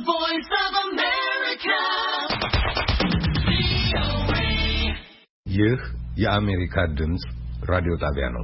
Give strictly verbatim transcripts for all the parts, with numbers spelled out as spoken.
voice of America. ይህ የአሜሪካ ድምጽ ራዲዮ ጣቢያ ነው።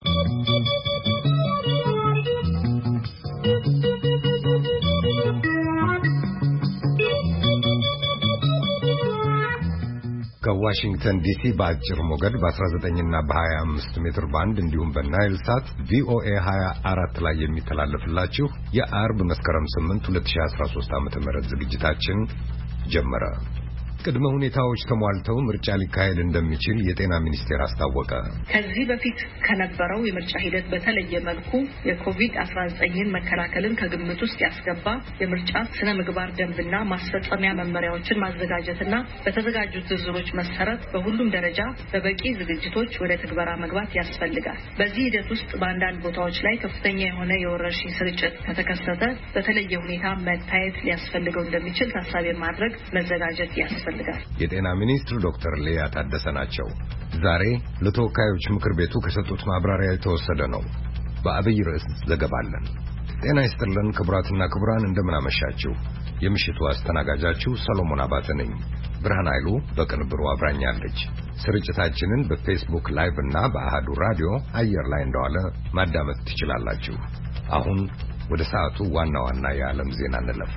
ከዋሽንግተን ዲሲ በአጭር ሞገድ በ19 እና በ25 ሜትር ባንድ እንዲሁም በናይል ሳት ቪኦኤ ሃያ አራት ላይ የሚተላለፍላችሁ የአርብ መስከረም ስምንት ሁለት ሺህ አስራ ሶስት ዓመተ ምህረት ዝግጅታችን ጀመረ። ቅድመ ሁኔታዎች ተሟልተው ምርጫ ሊካሄድ እንደሚችል የጤና ሚኒስቴር አስታወቀ። ከዚህ በፊት ከነበረው የምርጫ ሂደት በተለየ መልኩ የኮቪድ አስራ ዘጠኝን መከላከልን ከግምት ውስጥ ያስገባ የምርጫ ስነ ምግባር ደንብና ማስፈጸሚያ መመሪያዎችን ማዘጋጀትና በተዘጋጁት ዝርዝሮች መሰረት በሁሉም ደረጃ በበቂ ዝግጅቶች ወደ ትግበራ መግባት ያስፈልጋል። በዚህ ሂደት ውስጥ በአንዳንድ ቦታዎች ላይ ከፍተኛ የሆነ የወረርሽኝ ስርጭት ከተከሰተ በተለየ ሁኔታ መታየት ሊያስፈልገው እንደሚችል ታሳቢ ማድረግ መዘጋጀት ያስፈልጋል። የጤና ሚኒስትር ዶክተር ሊያ ታደሰ ናቸው። ዛሬ ለተወካዮች ምክር ቤቱ ከሰጡት ማብራሪያ የተወሰደ ነው። በአብይ ርዕስ ዘገባለን። ጤና ይስጥልን ክቡራትና ክቡራን፣ እንደምን አመሻችሁ። የምሽቱ አስተናጋጃችሁ ሰሎሞን አባተ ነኝ። ብርሃን ኃይሉ በቅንብሩ አብራኛለች። ስርጭታችንን በፌስቡክ ላይቭ እና በአሃዱ ራዲዮ አየር ላይ እንደዋለ ማዳመጥ ትችላላችሁ። አሁን ወደ ሰዓቱ ዋና ዋና የዓለም ዜና እንለፍ።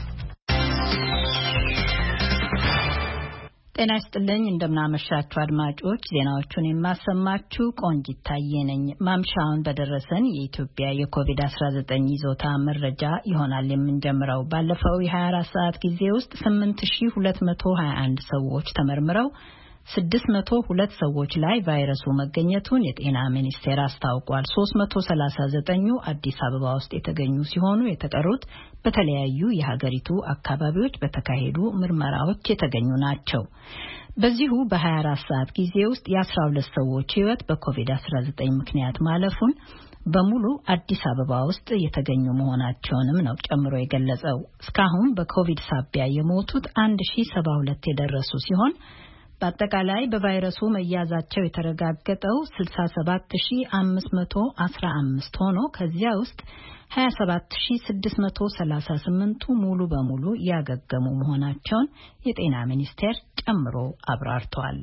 ጤና ይስጥልኝ፣ እንደምናመሻችሁ አድማጮች። ዜናዎቹን የማሰማችሁ ቆንጂት ታዬ ነኝ። ማምሻውን በደረሰን የኢትዮጵያ የኮቪድ አስራ ዘጠኝ ይዞታ መረጃ ይሆናል የምንጀምረው። ባለፈው የ24 ሰዓት ጊዜ ውስጥ ስምንት ሺህ ሁለት መቶ ሀያ አንድ ሰዎች ተመርምረው ስድስት መቶ ሁለት ሰዎች ላይ ቫይረሱ መገኘቱን የጤና ሚኒስቴር አስታውቋል። ሶስት መቶ ሰላሳ ዘጠኝ አዲስ አበባ ውስጥ የተገኙ ሲሆኑ የተቀሩት በተለያዩ የሀገሪቱ አካባቢዎች በተካሄዱ ምርመራዎች የተገኙ ናቸው። በዚሁ በ24 ሰዓት ጊዜ ውስጥ የ12 ሰዎች ሕይወት በኮቪድ አስራ ዘጠኝ ምክንያት ማለፉን በሙሉ አዲስ አበባ ውስጥ የተገኙ መሆናቸውንም ነው ጨምሮ የገለጸው። እስካሁን በኮቪድ ሳቢያ የሞቱት አንድ ሺህ ሰባ ሁለት የደረሱ ሲሆን በአጠቃላይ በቫይረሱ መያዛቸው የተረጋገጠው ስልሳ ሰባት ሺህ አምስት መቶ አስራ አምስት ሆኖ ከዚያ ውስጥ ሀያ ሰባት ሺህ ስድስት መቶ ሰላሳ ስምንት ሙሉ በሙሉ ያገገሙ መሆናቸውን የጤና ሚኒስቴር ጨምሮ አብራርቷል።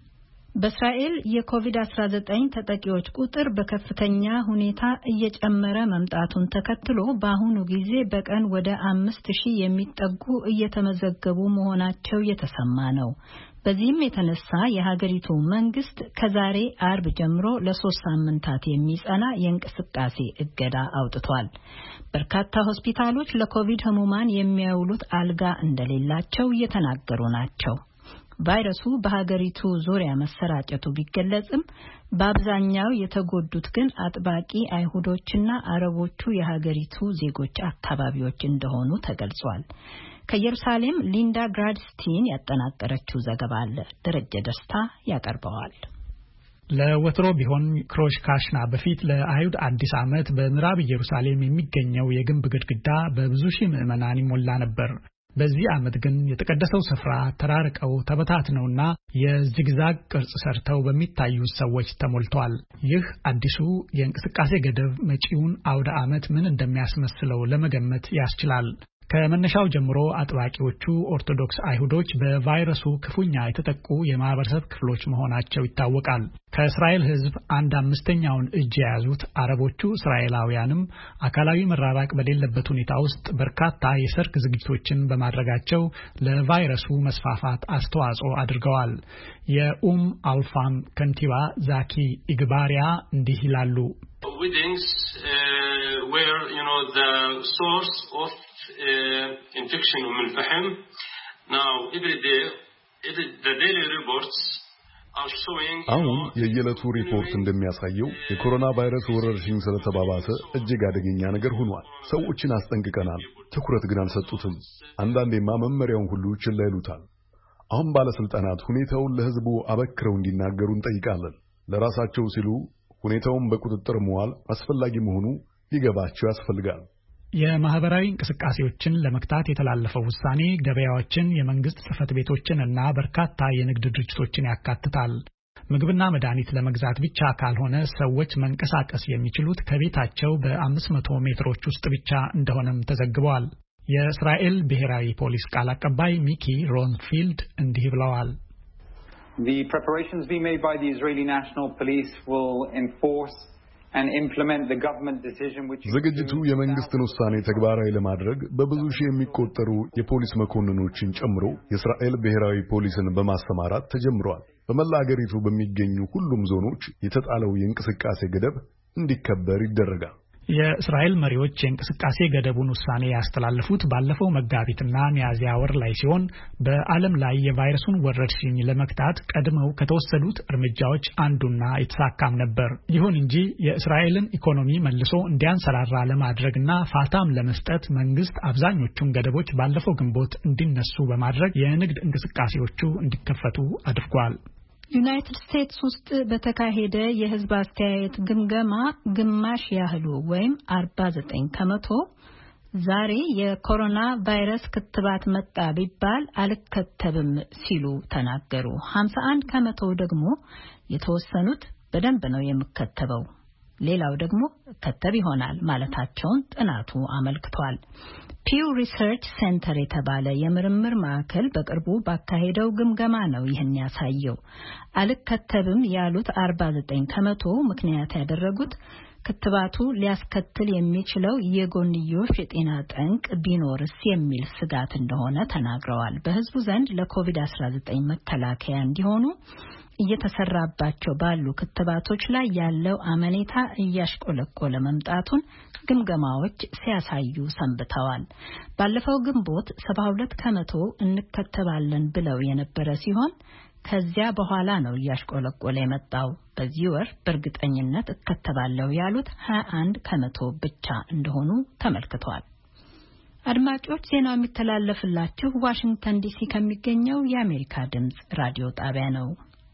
በእስራኤል የኮቪድ አስራ ዘጠኝ ተጠቂዎች ቁጥር በከፍተኛ ሁኔታ እየጨመረ መምጣቱን ተከትሎ በአሁኑ ጊዜ በቀን ወደ አምስት ሺህ የሚጠጉ እየተመዘገቡ መሆናቸው የተሰማ ነው። በዚህም የተነሳ የሀገሪቱ መንግስት ከዛሬ አርብ ጀምሮ ለሶስት ሳምንታት የሚጸና የእንቅስቃሴ እገዳ አውጥቷል። በርካታ ሆስፒታሎች ለኮቪድ ህሙማን የሚያውሉት አልጋ እንደሌላቸው እየተናገሩ ናቸው። ቫይረሱ በሀገሪቱ ዙሪያ መሰራጨቱ ቢገለጽም በአብዛኛው የተጎዱት ግን አጥባቂ አይሁዶችና አረቦቹ የሀገሪቱ ዜጎች አካባቢዎች እንደሆኑ ተገልጿል። ከኢየሩሳሌም ሊንዳ ግራድስቲን ያጠናቀረችው ዘገባ አለ። ደረጀ ደስታ ያቀርበዋል። ለወትሮ ቢሆን ክሮሽ ካሽና በፊት ለአይሁድ አዲስ ዓመት በምዕራብ ኢየሩሳሌም የሚገኘው የግንብ ግድግዳ በብዙ ሺህ ምዕመናን ይሞላ ነበር። በዚህ ዓመት ግን የተቀደሰው ስፍራ ተራርቀው ተበታትነውና የዚግዛግ ቅርጽ ሰርተው በሚታዩ ሰዎች ተሞልቷል። ይህ አዲሱ የእንቅስቃሴ ገደብ መጪውን አውደ ዓመት ምን እንደሚያስመስለው ለመገመት ያስችላል። ከመነሻው ጀምሮ አጥባቂዎቹ ኦርቶዶክስ አይሁዶች በቫይረሱ ክፉኛ የተጠቁ የማህበረሰብ ክፍሎች መሆናቸው ይታወቃል። ከእስራኤል ሕዝብ አንድ አምስተኛውን እጅ የያዙት አረቦቹ እስራኤላውያንም አካላዊ መራራቅ በሌለበት ሁኔታ ውስጥ በርካታ የሰርግ ዝግጅቶችን በማድረጋቸው ለቫይረሱ መስፋፋት አስተዋጽኦ አድርገዋል። የኡም አልፋም ከንቲባ ዛኪ ኢግባሪያ እንዲህ ይላሉ። Weddings uh, were, you know, the source of uh, infection of Al-Fahim. Now, every day, every, the daily reports are showing... አሁን የየዕለቱ ሪፖርት እንደሚያሳየው የኮሮና ቫይረስ ወረርሽኝ ስለተባባሰ እጅግ አደገኛ ነገር ሆኗል። ሰዎችን አስጠንቅቀናል፣ ትኩረት ግን አልሰጡትም። አንዳንዴማ መመሪያውን ሁሉ ችላ ይሉታል። አሁን ባለስልጣናት ሁኔታውን ለህዝቡ አበክረው እንዲናገሩ እንጠይቃለን። ለራሳቸው ሲሉ ሁኔታውን በቁጥጥር መዋል አስፈላጊ መሆኑ ሊገባቸው ያስፈልጋል። የማህበራዊ እንቅስቃሴዎችን ለመክታት የተላለፈው ውሳኔ ገበያዎችን፣ የመንግስት ጽሕፈት ቤቶችን እና በርካታ የንግድ ድርጅቶችን ያካትታል። ምግብና መድኃኒት ለመግዛት ብቻ ካልሆነ ሰዎች መንቀሳቀስ የሚችሉት ከቤታቸው በአምስት መቶ ሜትሮች ውስጥ ብቻ እንደሆነም ተዘግቧል። የእስራኤል ብሔራዊ ፖሊስ ቃል አቀባይ ሚኪ ሮንፊልድ እንዲህ ብለዋል. The preparations being made by the Israeli National Police will enforce and implement the government decision which ዝግጅቱ የመንግስትን ውሳኔ ተግባራዊ ለማድረግ በብዙ ሺህ የሚቆጠሩ የፖሊስ መኮንኖችን ጨምሮ የእስራኤል ብሔራዊ ፖሊስን በማሰማራት ተጀምሯል. በመላ ሀገሪቱ በሚገኙ ሁሉም ዞኖች የተጣለው የእንቅስቃሴ ገደብ እንዲከበር ይደረጋል. የእስራኤል መሪዎች የእንቅስቃሴ ገደቡን ውሳኔ ያስተላለፉት ባለፈው መጋቢትና ሚያዝያ ወር ላይ ሲሆን በዓለም ላይ የቫይረሱን ወረርሽኝ ለመክታት ቀድመው ከተወሰዱት እርምጃዎች አንዱና የተሳካም ነበር. ይሁን እንጂ የእስራኤልን ኢኮኖሚ መልሶ እንዲያንሰራራ ለማድረግና ፋታም ለመስጠት መንግስት አብዛኞቹን ገደቦች ባለፈው ግንቦት እንዲነሱ በማድረግ የንግድ እንቅስቃሴዎቹ እንዲከፈቱ አድርጓል. ዩናይትድ ስቴትስ ውስጥ በተካሄደ የህዝብ አስተያየት ግምገማ ግማሽ ያህሉ ወይም አርባ ዘጠኝ ከመቶ ዛሬ የኮሮና ቫይረስ ክትባት መጣ ቢባል አልከተብም ሲሉ ተናገሩ. ሀምሳ አንድ ከመቶ ደግሞ የተወሰኑት በደንብ ነው የምከተበው፣ ሌላው ደግሞ ከተብ ይሆናል ማለታቸውን ጥናቱ አመልክቷል. ፒው ሪሰርች ሴንተር የተባለ የምርምር ማዕከል በቅርቡ ባካሄደው ግምገማ ነው ይህን ያሳየው. አልከተብም ያሉት አርባ ዘጠኝ ከመቶ ምክንያት ያደረጉት ክትባቱ ሊያስከትል የሚችለው የጎንዮሽ የጤና ጠንቅ ቢኖርስ የሚል ስጋት እንደሆነ ተናግረዋል. በህዝቡ ዘንድ ለኮቪድ አስራ ዘጠኝ መከላከያ እንዲሆኑ እየተሰራባቸው ባሉ ክትባቶች ላይ ያለው አመኔታ እያሽቆለቆለ መምጣቱን ግምገማዎች ሲያሳዩ ሰንብተዋል. ባለፈው ግንቦት ሰባ ሁለት ከመቶ እንከተባለን ብለው የነበረ ሲሆን ከዚያ በኋላ ነው እያሽቆለቆለ የመጣው. በዚህ ወር በእርግጠኝነት እከተባለሁ ያሉት ሀያ አንድ ከመቶ ብቻ እንደሆኑ ተመልክቷል. አድማጮች ዜናው የሚተላለፍላችሁ ዋሽንግተን ዲሲ ከሚገኘው የአሜሪካ ድምጽ ራዲዮ ጣቢያ ነው.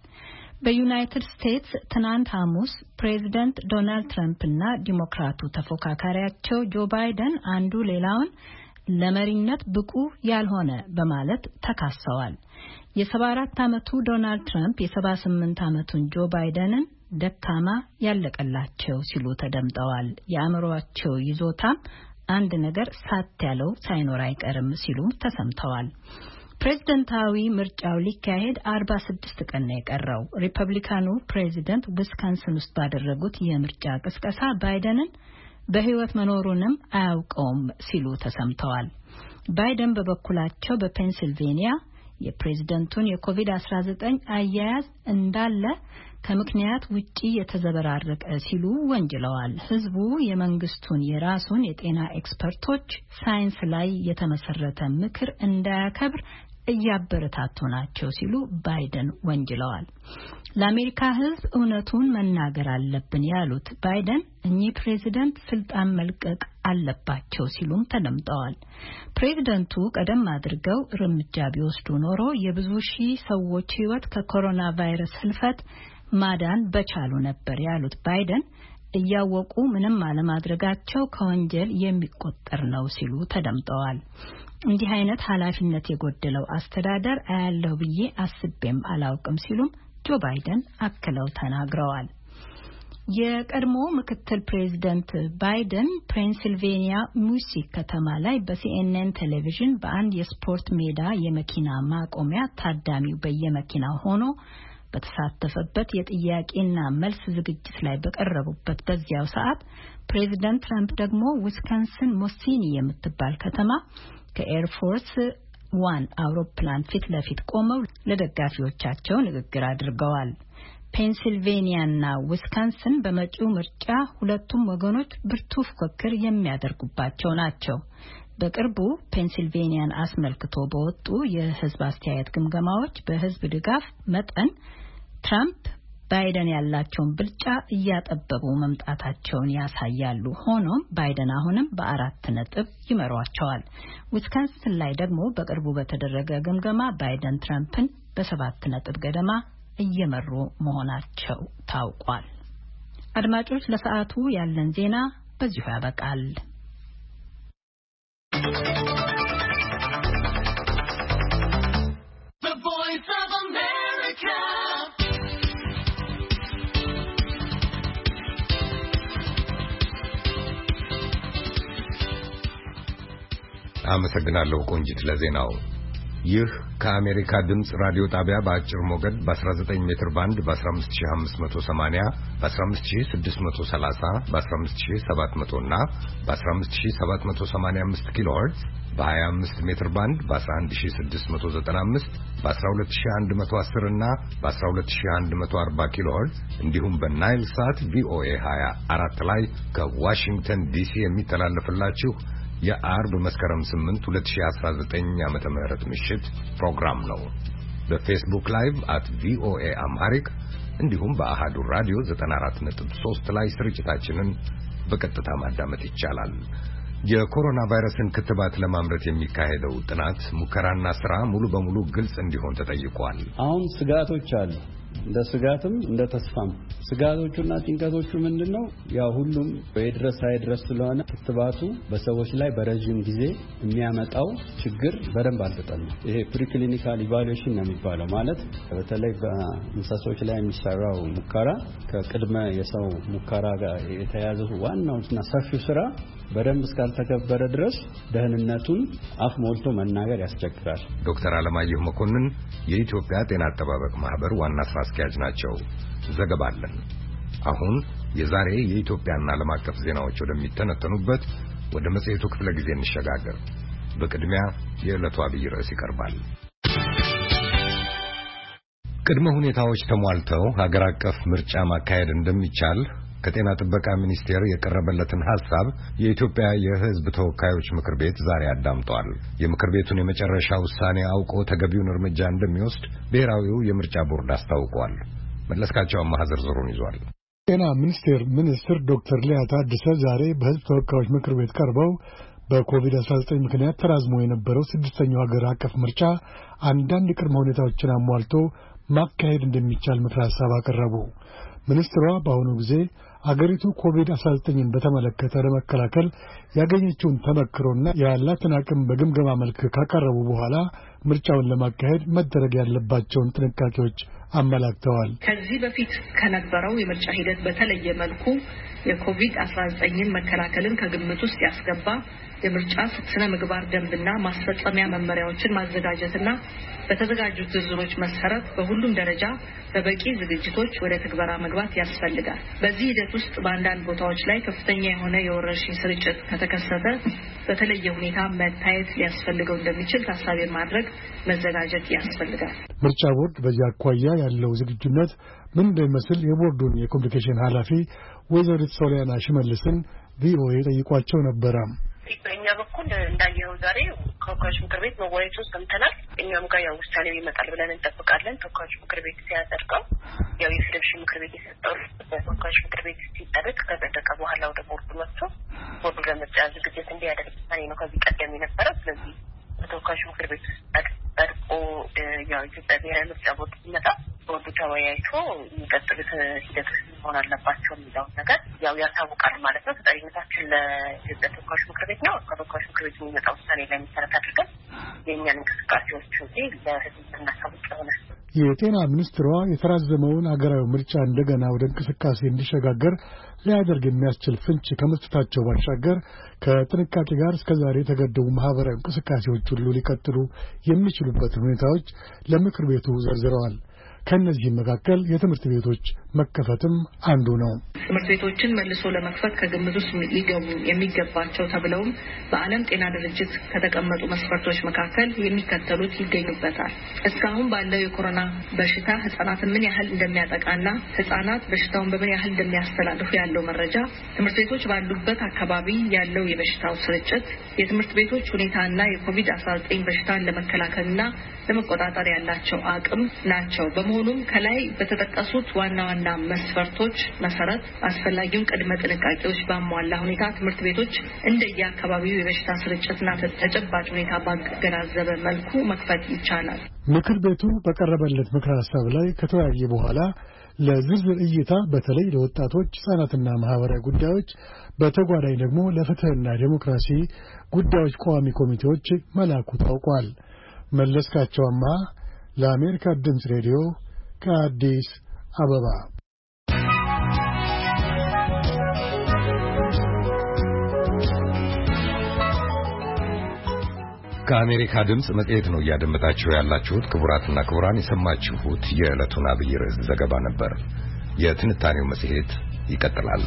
በዩናይትድ ስቴትስ ትናንት ሐሙስ ፕሬዚደንት ዶናልድ ትራምፕ እና ዲሞክራቱ ተፎካካሪያቸው ጆ ባይደን አንዱ ሌላውን ለመሪነት ብቁ ያልሆነ በማለት ተካሰዋል. የሰባ አራት ዓመቱ ዶናልድ ትራምፕ የሰባ ስምንት ዓመቱን ጆ ባይደንን ደካማ ያለቀላቸው ሲሉ ተደምጠዋል. የአእምሮአቸው ይዞታም አንድ ነገር ሳት ያለው ሳይኖር አይቀርም ሲሉ ተሰምተዋል. ፕሬዝዳንታዊ ምርጫው ሊካሄድ አርባ ስድስት ቀን ነው የቀረው. ሪፐብሊካኑ ፕሬዝዳንት ዊስካንሰን ውስጥ ባደረጉት የምርጫ ቅስቀሳ ባይደንን በህይወት መኖሩንም አያውቀውም ሲሉ ተሰምተዋል. ባይደን በበኩላቸው በፔንሲልቬኒያ የፕሬዝዳንቱን የኮቪድ አስራ ዘጠኝ አያያዝ እንዳለ ከምክንያት ውጪ የተዘበራረቀ ሲሉ ወንጅለዋል. ህዝቡ የመንግስቱን የራሱን የጤና ኤክስፐርቶች ሳይንስ ላይ የተመሰረተ ምክር እንዳያከብር እያበረታቱ ናቸው ሲሉ ባይደን ወንጅለዋል. ለአሜሪካ ህዝብ እውነቱን መናገር አለብን ያሉት ባይደን እኚህ ፕሬዝዳንት ስልጣን መልቀቅ አለባቸው ሲሉም ተደምጠዋል. ፕሬዝዳንቱ ቀደም አድርገው እርምጃ ቢወስዱ ኖሮ የብዙ ሺህ ሰዎች ህይወት ከኮሮና ቫይረስ ህልፈት ማዳን በቻሉ ነበር ያሉት ባይደን እያወቁ ምንም አለማድረጋቸው ከወንጀል የሚቆጠር ነው ሲሉ ተደምጠዋል. እንዲህ አይነት ኃላፊነት የጎደለው አስተዳደር አያለው ብዬ አስቤም አላውቅም ሲሉም ጆ ባይደን አክለው ተናግረዋል. የቀድሞ ምክትል ፕሬዝዳንት ባይደን ፔንሲልቬኒያ ሙሲክ ከተማ ላይ በሲኤንኤን ቴሌቪዥን በአንድ የስፖርት ሜዳ የመኪና ማቆሚያ ታዳሚው በየመኪናው ሆኖ በተሳተፈበት የጥያቄና መልስ ዝግጅት ላይ በቀረቡበት በዚያው ሰዓት ፕሬዝዳንት ትራምፕ ደግሞ ዊስካንሰን ሞሲኒ የምትባል ከተማ ከኤር ፎርስ ዋን አውሮፕላን ፊት ለፊት ቆመው ለደጋፊዎቻቸው ንግግር አድርገዋል. ፔንሲልቬኒያና ዊስካንሰን በመጪው ምርጫ ሁለቱም ወገኖች ብርቱ ፉክክር የሚያደርጉባቸው ናቸው. በቅርቡ ፔንሲልቬኒያን አስመልክቶ በወጡ የህዝብ አስተያየት ግምገማዎች በህዝብ ድጋፍ መጠን ትራምፕ ባይደን ያላቸውን ብልጫ እያጠበቡ መምጣታቸውን ያሳያሉ. ሆኖም ባይደን አሁንም በአራት ነጥብ ይመሯቸዋል. ዊስካንሰን ላይ ደግሞ በቅርቡ በተደረገ ግምገማ ባይደን ትራምፕን በሰባት ነጥብ ገደማ እየመሩ መሆናቸው ታውቋል. አድማጮች ለሰዓቱ ያለን ዜና በዚሁ ያበቃል. The Voice of America. አመሰግናለሁ ቆንጂት ለዜናው። ይህ ከአሜሪካ ድምጽ ራዲዮ ጣቢያ በአጭር ሞገድ በ19 ሜትር ባንድ በ15580 በ15630 በ15700 እና በ15785 ኪሎ ሄርትዝ በ25 ሜትር ባንድ በ11695 በ12110 እና በ12140 ኪሎ ሄርትዝ እንዲሁም በናይል ሳት ቪኦኤ ሃያ አራት ላይ ከዋሽንግተን ዲሲ የሚተላለፍላችሁ የአርብ መስከረም ስምንት ሁለት ሺህ አስራ ዘጠኝ ዓመተ ምህረት ምሽት ፕሮግራም ነው። በፌስቡክ ላይቭ አት ቪኦኤ አምሃሪክ እንዲሁም በአሃዱ ራዲዮ ዘጠና አራት ነጥብ ሶስት ላይ ስርጭታችንን በቀጥታ ማዳመጥ ይቻላል። የኮሮና ቫይረስን ክትባት ለማምረት የሚካሄደው ጥናት ሙከራና ስራ ሙሉ በሙሉ ግልጽ እንዲሆን ተጠይቋል። አሁን ስጋቶች አሉ። እንደ ስጋትም እንደ ተስፋም ስጋቶቹና ጭንቀቶቹ ምንድነው? ያው ሁሉም በድረስ አይድረስ ስለሆነ ክትባቱ በሰዎች ላይ በረጅም ጊዜ የሚያመጣው ችግር በደንብ አልተጠናም። ይሄ ፕሪክሊኒካል ኢቫሉዌሽን ነው የሚባለው። ማለት በተለይ በእንስሳቶች ላይ የሚሰራው ሙከራ ከቅድመ የሰው ሙከራ ጋር የተያያዘው ዋናውና ሰፊው ስራ በደንብ እስካልተከበረ ድረስ ደህንነቱን አፍ ሞልቶ መናገር ያስቸግራል። ዶክተር አለማየሁ መኮንን የኢትዮጵያ ጤና አጠባበቅ ማህበር ዋና ስራ አስኪያጅ ናቸው። ዘገባለን። አሁን የዛሬ የኢትዮጵያና ዓለም አቀፍ ዜናዎች ወደሚተነተኑበት ወደ መጽሔቱ ክፍለ ጊዜ እንሸጋገር። በቅድሚያ የዕለቱ አብይ ርዕስ ይቀርባል። ቅድመ ሁኔታዎች ተሟልተው ሀገር አቀፍ ምርጫ ማካሄድ እንደሚቻል ከጤና ጥበቃ ሚኒስቴር የቀረበለትን ሐሳብ የኢትዮጵያ የሕዝብ ተወካዮች ምክር ቤት ዛሬ አዳምጧል። የምክር ቤቱን የመጨረሻ ውሳኔ አውቆ ተገቢውን እርምጃ እንደሚወስድ ብሔራዊው የምርጫ ቦርድ አስታውቋል። መለስካቸው አማሃ ዝርዝሩን ይዟል። ጤና ሚኒስቴር ሚኒስትር ዶክተር ሊያ ታደሰ ዛሬ በሕዝብ ተወካዮች ምክር ቤት ቀርበው በኮቪድ አስራ ዘጠኝ ምክንያት ተራዝሞ የነበረው ስድስተኛው ሀገር አቀፍ ምርጫ አንዳንድ ቅድመ ሁኔታዎችን አሟልቶ ማካሄድ እንደሚቻል ምክር ሐሳብ አቀረቡ። ሚኒስትሯ በአሁኑ ጊዜ አገሪቱ ኮቪድ አስራ ዘጠኝን በተመለከተ ለመከላከል ያገኘችውን ተመክሮና ያላትን አቅም በግምገማ መልክ ካቀረቡ በኋላ ምርጫውን ለማካሄድ መደረግ ያለባቸውን ጥንቃቄዎች አመላክተዋል። ከዚህ በፊት ከነበረው የምርጫ ሂደት በተለየ መልኩ የኮቪድ አስራ ዘጠኝን መከላከልን ከግምት ውስጥ ያስገባ የምርጫ ስነ ምግባር ደንብና ማስፈጸሚያ መመሪያዎችን ማዘጋጀትና በተዘጋጁት ዝርዝሮች መሰረት በሁሉም ደረጃ በበቂ ዝግጅቶች ወደ ትግበራ መግባት ያስፈልጋል። በዚህ ሂደት ውስጥ በአንዳንድ ቦታዎች ላይ ከፍተኛ የሆነ የወረርሽኝ ስርጭት ከተከሰተ በተለየ ሁኔታ መታየት ሊያስፈልገው እንደሚችል ታሳቢ ማድረግ መዘጋጀት ያስፈልጋል። ምርጫ ቦርድ በዚህ አኳያ ያለው ዝግጁነት ምን እንደሚመስል የቦርዱን የኮሙኒኬሽን ኃላፊ ወይዘሪት ሶሊያና ሽመልስን ቪኦኤ ጠይቋቸው ነበር። በእኛ በኩል እንዳየው ዛሬ ተወካዮች ምክር ቤት መወያየቱን ሰምተናል። እኛም ጋር ያው ውሳኔው ይመጣል ብለን እንጠብቃለን። ተወካዮች ምክር ቤት ሲያጸድቀው ያው የፌዴሬሽን ምክር ቤት የሰጠው ተወካዮች ምክር ቤት ሲጸድቅ ከጸደቀ በኋላ ወደ ቦርዱ መጥቶ ቦርዱ ለምርጫ ዝግጅት እንዲያደርግ ውሳኔ ነው ከዚህ ቀደም የነበረው። ስለዚህ ተወካዮች ምክር ቤት ጸድቆ ያው ኢትዮጵያ ብሔራዊ ምርጫ ቦርድ ሲመጣ ቦርዱ ተወያይቶ የሚቀጥሉት ሂደቶች መሆን አለባቸው የሚለውን ነገር ያው ያሳውቃል ማለት ነው። ተጠሪነታችን ለኢትዮጵያ ተወካዮች ምክር ቤት ነው። ከተወካዮች ምክር ቤት የሚመጣ ውሳኔ ላይ መሰረት አድርገን የእኛን እንቅስቃሴዎች እንጂ ለህዝብ እናሳውቅ ይሆናል። የጤና ሚኒስትሯ የተራዘመውን አገራዊ ምርጫ እንደገና ወደ እንቅስቃሴ እንዲሸጋገር ሊያደርግ የሚያስችል ፍንጭ ከመስጠታቸው ባሻገር ከጥንቃቄ ጋር እስከዛሬ የተገደቡ ማህበራዊ እንቅስቃሴዎች ሁሉ ሊቀጥሉ የሚችሉበትን ሁኔታዎች ለምክር ቤቱ ዘርዝረዋል። ከነዚህ መካከል የትምህርት ቤቶች መከፈትም አንዱ ነው። ትምህርት ቤቶችን መልሶ ለመክፈት ከግምት ውስጥ ሊገቡ የሚገባቸው ተብለውም በዓለም ጤና ድርጅት ከተቀመጡ መስፈርቶች መካከል የሚከተሉት ይገኙበታል። እስካሁን ባለው የኮሮና በሽታ ህጻናትን ምን ያህል እንደሚያጠቃና ህጻናት በሽታውን በምን ያህል እንደሚያስተላልፉ ያለው መረጃ፣ ትምህርት ቤቶች ባሉበት አካባቢ ያለው የበሽታው ስርጭት፣ የትምህርት ቤቶች ሁኔታና የኮቪድ አስራ ዘጠኝ በሽታን ለመከላከልና ለመቆጣጠር ያላቸው አቅም ናቸው። በመሆኑም ከላይ በተጠቀሱት ዋና ዋና መስፈርቶች መሰረት አስፈላጊውን ቅድመ ጥንቃቄዎች ባሟላ ሁኔታ ትምህርት ቤቶች እንደየአካባቢው የበሽታ ስርጭትና ተጨባጭ ሁኔታ ባገናዘበ መልኩ መክፈት ይቻላል። ምክር ቤቱ በቀረበለት ምክረ ሐሳብ ላይ ከተወያየ በኋላ ለዝርዝር እይታ በተለይ ለወጣቶች፣ ህጻናትና ማህበራዊ ጉዳዮች በተጓዳኝ ደግሞ ለፍትህና ዴሞክራሲ ጉዳዮች ቋሚ ኮሚቴዎች መላኩ ታውቋል። መለስካቸውማ ለአሜሪካ ድምፅ ሬዲዮ ከአዲስ አበባ። ከአሜሪካ ድምጽ መጽሔት ነው እያደመጣችሁ ያላችሁት። ክቡራትና ክቡራን የሰማችሁት የዕለቱን አብይ ርዕስ ዘገባ ነበር። የትንታኔው መጽሔት ይቀጥላል።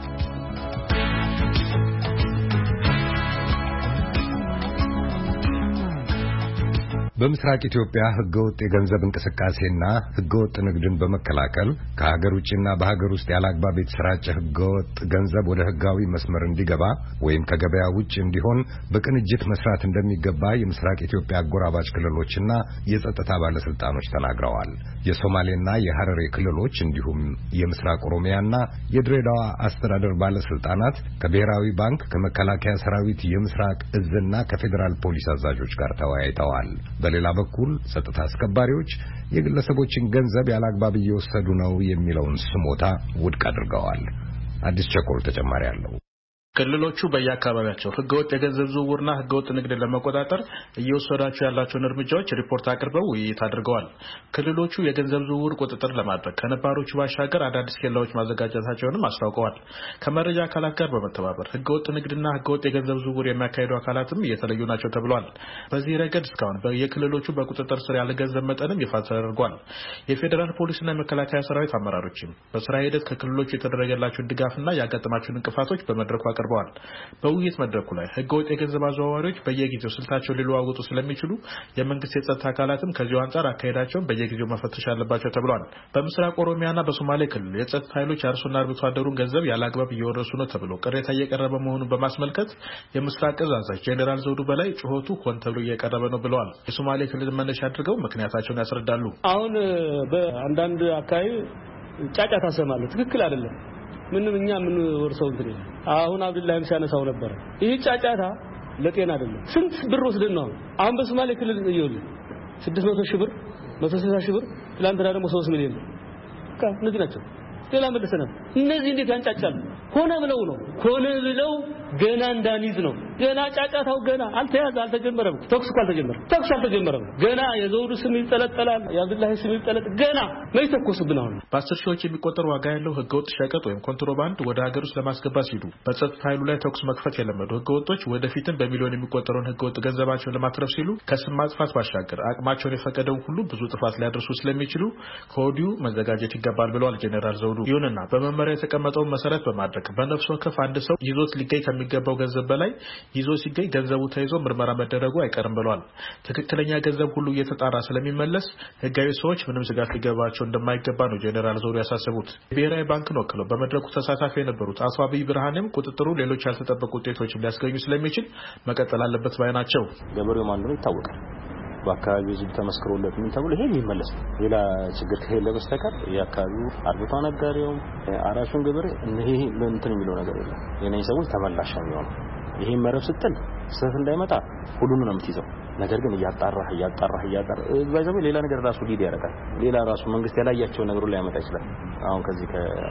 በምስራቅ ኢትዮጵያ ህገወጥ የገንዘብ እንቅስቃሴና ህገወጥ ንግድን በመከላከል ከሀገር ውጭና በሀገር ውስጥ ያላግባብ የተሰራጨ ህገወጥ ገንዘብ ወደ ህጋዊ መስመር እንዲገባ ወይም ከገበያ ውጭ እንዲሆን በቅንጅት መስራት እንደሚገባ የምስራቅ ኢትዮጵያ አጎራባች ክልሎችና የጸጥታ ባለስልጣኖች ተናግረዋል። የሶማሌና የሐረሪ ክልሎች እንዲሁም የምስራቅ ኦሮሚያና የድሬዳዋ አስተዳደር ባለስልጣናት ከብሔራዊ ባንክ፣ ከመከላከያ ሰራዊት የምስራቅ እዝና ከፌዴራል ፖሊስ አዛዦች ጋር ተወያይተዋል። በሌላ በኩል ጸጥታ አስከባሪዎች የግለሰቦችን ገንዘብ ያላግባብ እየወሰዱ ነው የሚለውን ስሞታ ውድቅ አድርገዋል። አዲስ ቸኮል ተጨማሪ አለው። ክልሎቹ በየአካባቢያቸው ህገወጥ የገንዘብ ዝውውርና ህገወጥ ንግድን ለመቆጣጠር እየወሰዷቸው ያላቸውን እርምጃዎች ሪፖርት አቅርበው ውይይት አድርገዋል። ክልሎቹ የገንዘብ ዝውውር ቁጥጥር ለማድረግ ከነባሮቹ ባሻገር አዳዲስ ኬላዎች ማዘጋጀታቸውንም አስታውቀዋል። ከመረጃ አካላት ጋር በመተባበር ህገወጥ ንግድና ህገወጥ የገንዘብ ዝውውር የሚያካሂዱ አካላትም እየተለዩ ናቸው ተብሏል። በዚህ ረገድ እስካሁን በየክልሎቹ በቁጥጥር ስር ያለ ገንዘብ መጠንም ይፋ ተደርጓል። የፌዴራል ፖሊስና የመከላከያ ሰራዊት አመራሮችም በስራ ሂደት ከክልሎቹ የተደረገላቸውን ድጋፍና ያጋጠማቸውን እንቅፋቶች በመድረኩ አቅርበዋል። በውይይት መድረኩ ላይ ህገወጥ የገንዘብ አዘዋዋሪዎች በየጊዜው ስልታቸውን ሊለዋወጡ ስለሚችሉ የመንግስት የጸጥታ አካላትም ከዚሁ አንጻር አካሄዳቸውን በየጊዜው መፈተሽ አለባቸው ተብሏል። በምስራቅ ኦሮሚያና በሶማሌ ክልል የጸጥታ ኃይሎች አርሶና አርብቶ አደሩን ገንዘብ ያላግባብ እየወረሱ ነው ተብሎ ቅሬታ እየቀረበ መሆኑን በማስመልከት የምስራቅ እዝ አዛዥ ጄኔራል ዘውዱ በላይ ጩኸቱ ሆን ተብሎ እየቀረበ ነው ብለዋል። የሶማሌ ክልል መነሻ አድርገው ምክንያታቸውን ያስረዳሉ። አሁን በአንዳንድ አካባቢ ጫጫታ ሰማለሁ። ትክክል አይደለም። ምንም እኛ ምን ወርሰው እንትን አሁን አብዱላህም ሲያነሳው ነበር። ይህ ጫጫታ ለጤና አይደለም። ስንት ብር ወስደን ነው አሁን በሶማሌ ክልል ይኸውልህ ስድስት መቶ ሺህ ብር መቶ ስልሳ ሺህ ብር ትላንትና ደግሞ ሶስት ሚሊዮን ብር እነዚህ ናቸው። ሌላ መለሰና እነዚህ እንዴት ያንጫጫሉ? ሆነ ብለው ነው ሆነ ብለው ገና እንዳንይዝ ነው። ገና ጫጫታው ገና አልተያዘ አልተጀመረም። ተኩስ እኮ አልተጀመረም። ተኩስ አልተጀመረም። ገና የዘውዱ ስም ይጠለጠላል፣ የአብዱላህ ስም ይጠለጥ ገና ነው ተኩስብን። አሁን በአስር ሺዎች የሚቆጠር ዋጋ ያለው ህገወጥ ሸቀጥ ወይም ኮንትሮባንድ ወደ ሀገር ውስጥ ለማስገባት ሲሉ በጸጥታ ኃይሉ ላይ ተኩስ መክፈት የለመዱ ህገወጦች ወደፊትም በሚሊዮን የሚቆጠረውን ህገወጥ ገንዘባቸውን ለማትረፍ ሲሉ ከስም ማጥፋት ባሻገር አቅማቸውን የፈቀደውን ሁሉ ብዙ ጥፋት ሊያደርሱ ስለሚችሉ ከወዲሁ መዘጋጀት ይገባል ብለዋል ጄኔራል ዘውዱ። ይሁንና በመመሪያ የተቀመጠውን መሰረት በማድረግ በነፍስ ወከፍ አንድ ሰው ይዞት ሊገኝ ከሚገባው ገንዘብ በላይ ይዞ ሲገኝ ገንዘቡ ተይዞ ምርመራ መደረጉ አይቀርም ብለዋል። ትክክለኛ ገንዘብ ሁሉ እየተጣራ ስለሚመለስ ህጋዊ ሰዎች ምንም ስጋት ሊገባቸው እንደማይገባ ነው ጄኔራል ዘውዱ ያሳሰቡት። ብሔራዊ ባንክን ወክለው በመድረኩ ተሳታፊ የነበሩት አቶ አብይ ብርሃኔም ቁጥጥሩ ሌሎች ያልተጠበቁ ውጤቶችን ሊያስገኙ ስለሚችል መቀጠል አለበት ባይ ናቸው። ገበሬው ማን ነው ይታወቃል። በአካባቢው ህዝብ ተመስክሮለት ምን ተብሎ ይሄ የሚመለስ ሌላ ችግር ከሌለ በስተቀር የአካባቢው አርብቶ ነጋዴውም አራሹን ገበሬ ይሄ እንትን የሚለው ነገር የለም። የነኝ ሰዎች ተመላሽ ነው። ይሄ መረብ ስትል ስህተት እንዳይመጣ ሁሉንም ነው የምትይዘው። ነገር ግን እያጣራህ እያጣራህ እያጣራህ ባይዘው ሌላ ነገር ራሱ ሊድ ያደርጋል። ሌላ ራሱ መንግስት ያላያቸው ነገር ላይ ያመጣ ይችላል። አሁን ከዚህ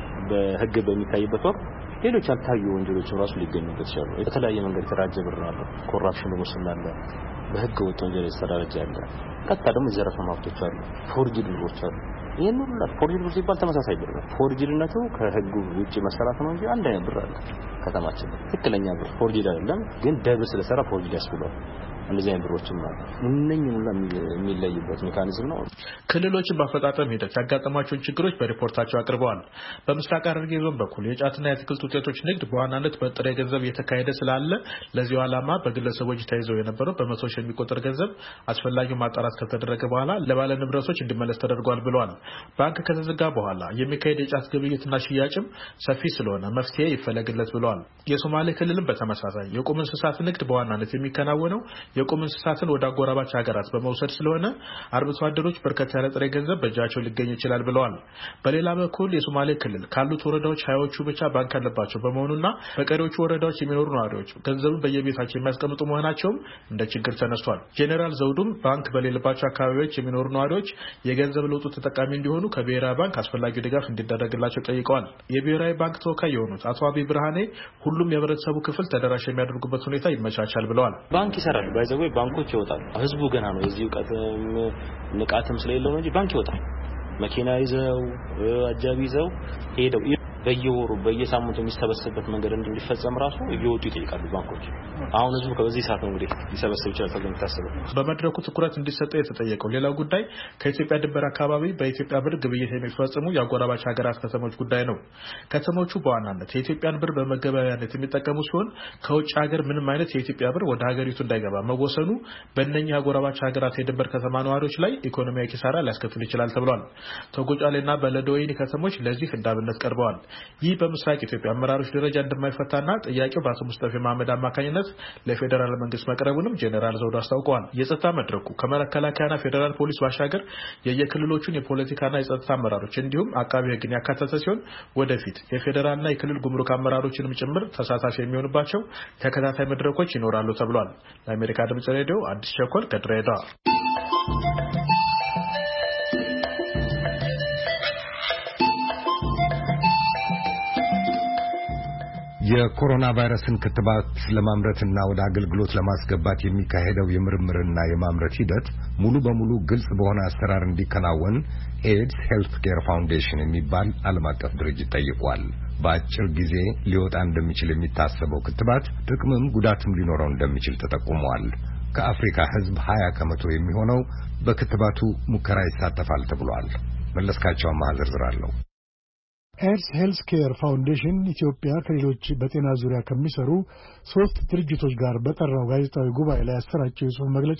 በህግ በሚታይበት ወቅት ሌሎች አልታዩ ወንጀሎችን ራሱ ሊገኙበት ይችላሉ። የተለያየ መንገድ የተራጀ ብር ነው ያለው። ኮራፕሽን ሙስና አለ። በህግ ወጥ ወንጀል የተደረጀ ያለ ቀጥታ ደግሞ የዘረፈ ማፍቶች አሉ። ፎርጅድ ብሮች አሉ። ይሄን ሁሉ ፎርጅድ ብር ሲባል ተመሳሳይ ብር ነው። ፎርጅድነቱ ከህጉ ውጪ መሰራት ነው እንጂ አንድ አይነት ብር አለ ከተማችን። ትክክለኛ ብር ፎርጅድ አይደለም፣ ግን ደብል ስለሰራ ፎርጅድ ያስብላል። እንደዚህ አይነት ብሮችም አሉ። እነኚህ ሁሉ የሚለይበት ሜካኒዝም ነው። ክልሎችን በአፈጣጠም ሂደት ያጋጠማቸውን ችግሮች በሪፖርታቸው አቅርበዋል። በምስራቅ ሐረርጌ ዞን በኩል የጫትና የአትክልት ውጤቶች ንግድ በዋናነት በጥሬ ገንዘብ እየተካሄደ ስላለ ለዚሁ ዓላማ በግለሰቦች ተይዘው የነበረው በመቶ ሺህ የሚቆጠር ገንዘብ አስፈላጊው ማጣራት ከተደረገ በኋላ ለባለ ንብረቶች እንዲመለስ ተደርጓል ብለዋል። ባንክ ከተዘጋ በኋላ የሚካሄድ የጫት ግብይትና ሽያጭም ሰፊ ስለሆነ መፍትሄ ይፈለግለት ብለዋል። የሶማሌ ክልልም በተመሳሳይ የቁም እንስሳት ንግድ በዋናነት የሚከናወነው የቁም እንስሳትን ወደ አጎራባች ሀገራት በመውሰድ ስለሆነ አርብቶ አደሮች በርከት ያለ ጥሬ ገንዘብ በእጃቸው ሊገኝ ይችላል ብለዋል። በሌላ በኩል የሶማሌ ክልል ካሉት ወረዳዎች ሀያዎቹ ብቻ ባንክ ያለባቸው በመሆኑና በቀሪዎቹ ወረዳዎች የሚኖሩ ነዋሪዎች ገንዘቡን በየቤታቸው የሚያስቀምጡ መሆናቸውም እንደ ችግር ተነስቷል። ጄኔራል ዘውዱም ባንክ በሌለባቸው አካባቢዎች የሚኖሩ ነዋሪዎች የገንዘብ ለውጡ ተጠቃሚ እንዲሆኑ ከብሔራዊ ባንክ አስፈላጊው ድጋፍ እንዲደረግላቸው ጠይቀዋል። የብሔራዊ ባንክ ተወካይ የሆኑት አቶ አብይ ብርሃኔ ሁሉም የህብረተሰቡ ክፍል ተደራሽ የሚያደርጉበት ሁኔታ ይመቻቻል ብለዋል። ባንክ ይሰራል ባይዘው ባንኮች ይወጣሉ። ህዝቡ ገና ነው የዚህ ዕውቀትም ንቃትም ስለሌለው ነው እንጂ ባንክ ይወጣል። መኪና ይዘው አጃቢ ይዘው ሄደው በየወሩ በየሳምንቱ የሚሰበሰብበት መንገድ እንዲፈጸም ራሱ እየወጡ ይጠይቃሉ ባንኮች። አሁን ህዝቡ ከዚህ ሰዓት ነው እንግዲህ ሊሰበሰብ ይችላል ተብሎ የሚታሰበው። በመድረኩ ትኩረት እንዲሰጠው የተጠየቀው ሌላው ጉዳይ ከኢትዮጵያ ድንበር አካባቢ በኢትዮጵያ ብር ግብይት የሚፈጽሙ የአጎራባች ሀገራት ከተሞች ጉዳይ ነው። ከተሞቹ በዋናነት የኢትዮጵያን ብር በመገበያያነት የሚጠቀሙ ሲሆን ከውጭ ሀገር ምንም አይነት የኢትዮጵያ ብር ወደ ሀገሪቱ እንዳይገባ መወሰኑ በእነኛ አጎራባች ሀገራት የድንበር ከተማ ነዋሪዎች ላይ ኢኮኖሚያዊ ኪሳራ ሊያስከትል ይችላል ተብሏል። ተጎጫሌና በለዶወይኒ ከተሞች ለዚህ እንዳብነት ቀርበዋል። ይህ በምስራቅ ኢትዮጵያ አመራሮች ደረጃ እንደማይፈታና ጥያቄው በአቶ ሙስጠፌ መሐመድ አማካኝነት ለፌደራል መንግስት መቅረቡንም ጄኔራል ዘውዱ አስታውቀዋል። የጸጥታ መድረኩ ከመከላከያና ፌደራል ፖሊስ ባሻገር የየክልሎቹን የፖለቲካና የጸጥታ አመራሮች እንዲሁም አቃቢ ህግን ያካተተ ሲሆን ወደፊት የፌደራልና የክልል ጉምሩክ አመራሮችንም ጭምር ተሳታፊ የሚሆኑባቸው ተከታታይ መድረኮች ይኖራሉ ተብሏል። ለአሜሪካ ድምጽ ሬዲዮ አዲስ ቸኮል ከድሬዳዋ። የኮሮና ቫይረስን ክትባት ለማምረትና ወደ አገልግሎት ለማስገባት የሚካሄደው የምርምርና የማምረት ሂደት ሙሉ በሙሉ ግልጽ በሆነ አሰራር እንዲከናወን ኤድስ ሄልት ኬር ፋውንዴሽን የሚባል ዓለም አቀፍ ድርጅት ጠይቋል። በአጭር ጊዜ ሊወጣ እንደሚችል የሚታሰበው ክትባት ጥቅምም ጉዳትም ሊኖረው እንደሚችል ተጠቁሟል። ከአፍሪካ ህዝብ ሀያ ከመቶ የሚሆነው በክትባቱ ሙከራ ይሳተፋል ተብሏል። መለስካቸው አማሃ ዝርዝር አለው። ኤድስ ሄልት ኬር ፋውንዴሽን ኢትዮጵያ ከሌሎች በጤና ዙሪያ ከሚሰሩ ሶስት ድርጅቶች ጋር በጠራው ጋዜጣዊ ጉባኤ ላይ ያሰራጨው የጽሑፍ መግለጫ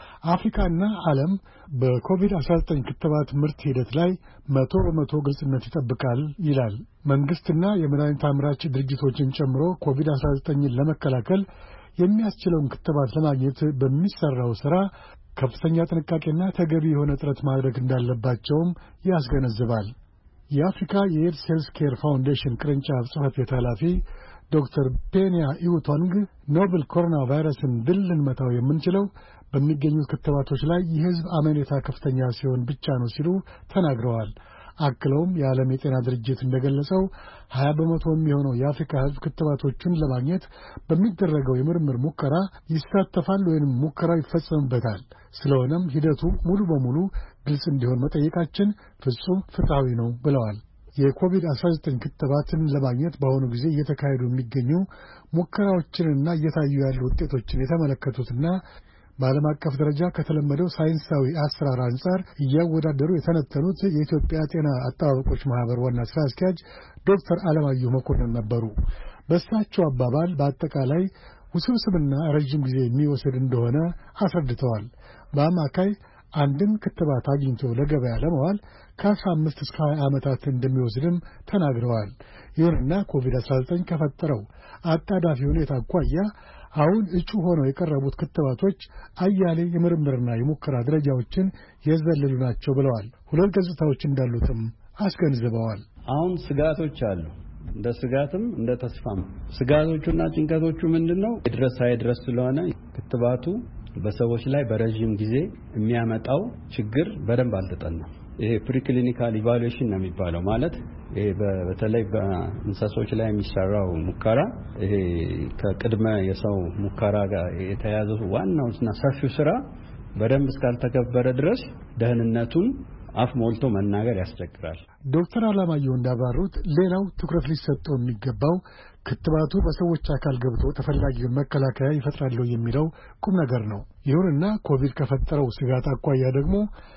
አፍሪካና ዓለም በኮቪድ አስራ ዘጠኝ ክትባት ምርት ሂደት ላይ መቶ በመቶ ግልጽነት ይጠብቃል ይላል። መንግስትና የመድኃኒት አምራች ድርጅቶችን ጨምሮ ኮቪድ አስራ ዘጠኝን ለመከላከል የሚያስችለውን ክትባት ለማግኘት በሚሰራው ሥራ ከፍተኛ ጥንቃቄና ተገቢ የሆነ ጥረት ማድረግ እንዳለባቸውም ያስገነዝባል። የአፍሪካ የኤድስ ሄልት ኬር ፋውንዴሽን ቅርንጫፍ ጽሕፈት ቤት ኃላፊ ዶክተር ፔንያ ኢውቶንግ ኖቨል ኮሮና ቫይረስን ድል ልንመታው የምንችለው በሚገኙት ክትባቶች ላይ የሕዝብ አመኔታ ከፍተኛ ሲሆን ብቻ ነው ሲሉ ተናግረዋል። አክለውም የዓለም የጤና ድርጅት እንደገለጸው ሀያ በመቶ የሚሆነው የአፍሪካ ሕዝብ ክትባቶቹን ለማግኘት በሚደረገው የምርምር ሙከራ ይሳተፋል ወይም ሙከራው ይፈጸምበታል። ስለሆነም ሂደቱ ሙሉ በሙሉ ግልጽ እንዲሆን መጠየቃችን ፍጹም ፍትሐዊ ነው ብለዋል። የኮቪድ አስራ ዘጠኝ ክትባትን ለማግኘት በአሁኑ ጊዜ እየተካሄዱ የሚገኙ ሙከራዎችንና እየታዩ ያሉ ውጤቶችን የተመለከቱትና በዓለም አቀፍ ደረጃ ከተለመደው ሳይንሳዊ አሰራር አንጻር እያወዳደሩ የተነተኑት የኢትዮጵያ ጤና አጠባበቆች ማህበር ዋና ስራ አስኪያጅ ዶክተር አለማየሁ መኮንን ነበሩ። በእሳቸው አባባል በአጠቃላይ ውስብስብና ረጅም ጊዜ የሚወስድ እንደሆነ አስረድተዋል። በአማካይ አንድን ክትባት አግኝቶ ለገበያ ለመዋል ከአስራ አምስት እስከ ሀያ ዓመታት እንደሚወስድም ተናግረዋል። ይሁንና ኮቪድ አስራ ዘጠኝ ከፈጠረው አጣዳፊ ሁኔታ አኳያ አሁን እጩ ሆነው የቀረቡት ክትባቶች አያሌ የምርምርና የሙከራ ደረጃዎችን የዘለሉ ናቸው ብለዋል። ሁለት ገጽታዎች እንዳሉትም አስገንዝበዋል። አሁን ስጋቶች አሉ፣ እንደ ስጋትም እንደ ተስፋም። ስጋቶቹና ጭንቀቶቹ ምንድነው? ድረስ አይድረስ ስለሆነ ክትባቱ በሰዎች ላይ በረጅም ጊዜ የሚያመጣው ችግር በደንብ አልተጠናም። ይሄ ፕሪክሊኒካል ኢቫሉዌሽን ነው የሚባለው። ማለት ይሄ በተለይ በእንስሳዎች ላይ የሚሰራው ሙከራ ይሄ ከቅድመ የሰው ሙከራ ጋር የተያያዘው ዋናውና ሰፊው ስራ በደንብ እስካልተከበረ ድረስ ደህንነቱን አፍ ሞልቶ መናገር ያስቸግራል። ዶክተር አለማየሁ እንዳብራሩት ሌላው ትኩረት ሊሰጠው የሚገባው ክትባቱ በሰዎች አካል ገብቶ ተፈላጊውን መከላከያ ይፈጥራል የሚለው ቁም ነገር ነው። ይሁንና ኮቪድ ከፈጠረው ስጋት አኳያ ደግሞ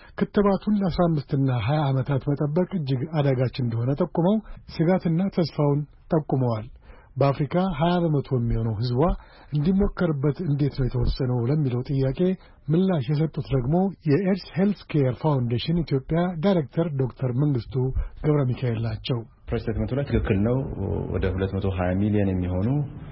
ክትባቱን ለአስራ አምስት እና ሀያ ዓመታት መጠበቅ እጅግ አዳጋች እንደሆነ ጠቁመው ስጋትና ተስፋውን ጠቁመዋል። በአፍሪካ ሀያ በመቶ የሚሆነው ህዝቧ እንዲሞከርበት እንዴት ነው የተወሰነው ለሚለው ጥያቄ ምላሽ የሰጡት ደግሞ የኤድስ ሄልት ኬር ፋውንዴሽን ኢትዮጵያ ዳይሬክተር ዶክተር መንግስቱ ገብረ ሚካኤል ናቸው። ፕሬስቴትመንቱ ላይ ትክክል ነው። ወደ ሁለት መቶ ሀያ ሚሊዮን የሚሆኑ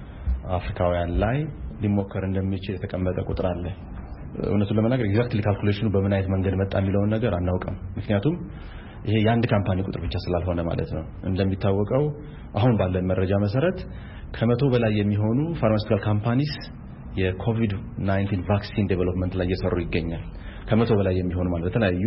አፍሪካውያን ላይ ሊሞከር እንደሚችል የተቀመጠ ቁጥር አለ። እውነቱን ለመናገር ኤግዛክትሊ ካልኩሌሽኑ በምን አይነት መንገድ መጣ የሚለውን ነገር አናውቅም። ምክንያቱም ይሄ የአንድ ካምፓኒ ቁጥር ብቻ ስላልሆነ ማለት ነው። እንደሚታወቀው አሁን ባለን መረጃ መሰረት ከመቶ በላይ የሚሆኑ ፋርማሲውቲካል ካምፓኒስ የኮቪድ ናይንቲን ቫክሲን ዴቨሎፕመንት ላይ እየሰሩ ይገኛል። ከመቶ በላይ የሚሆኑ ማለት በተለያዩ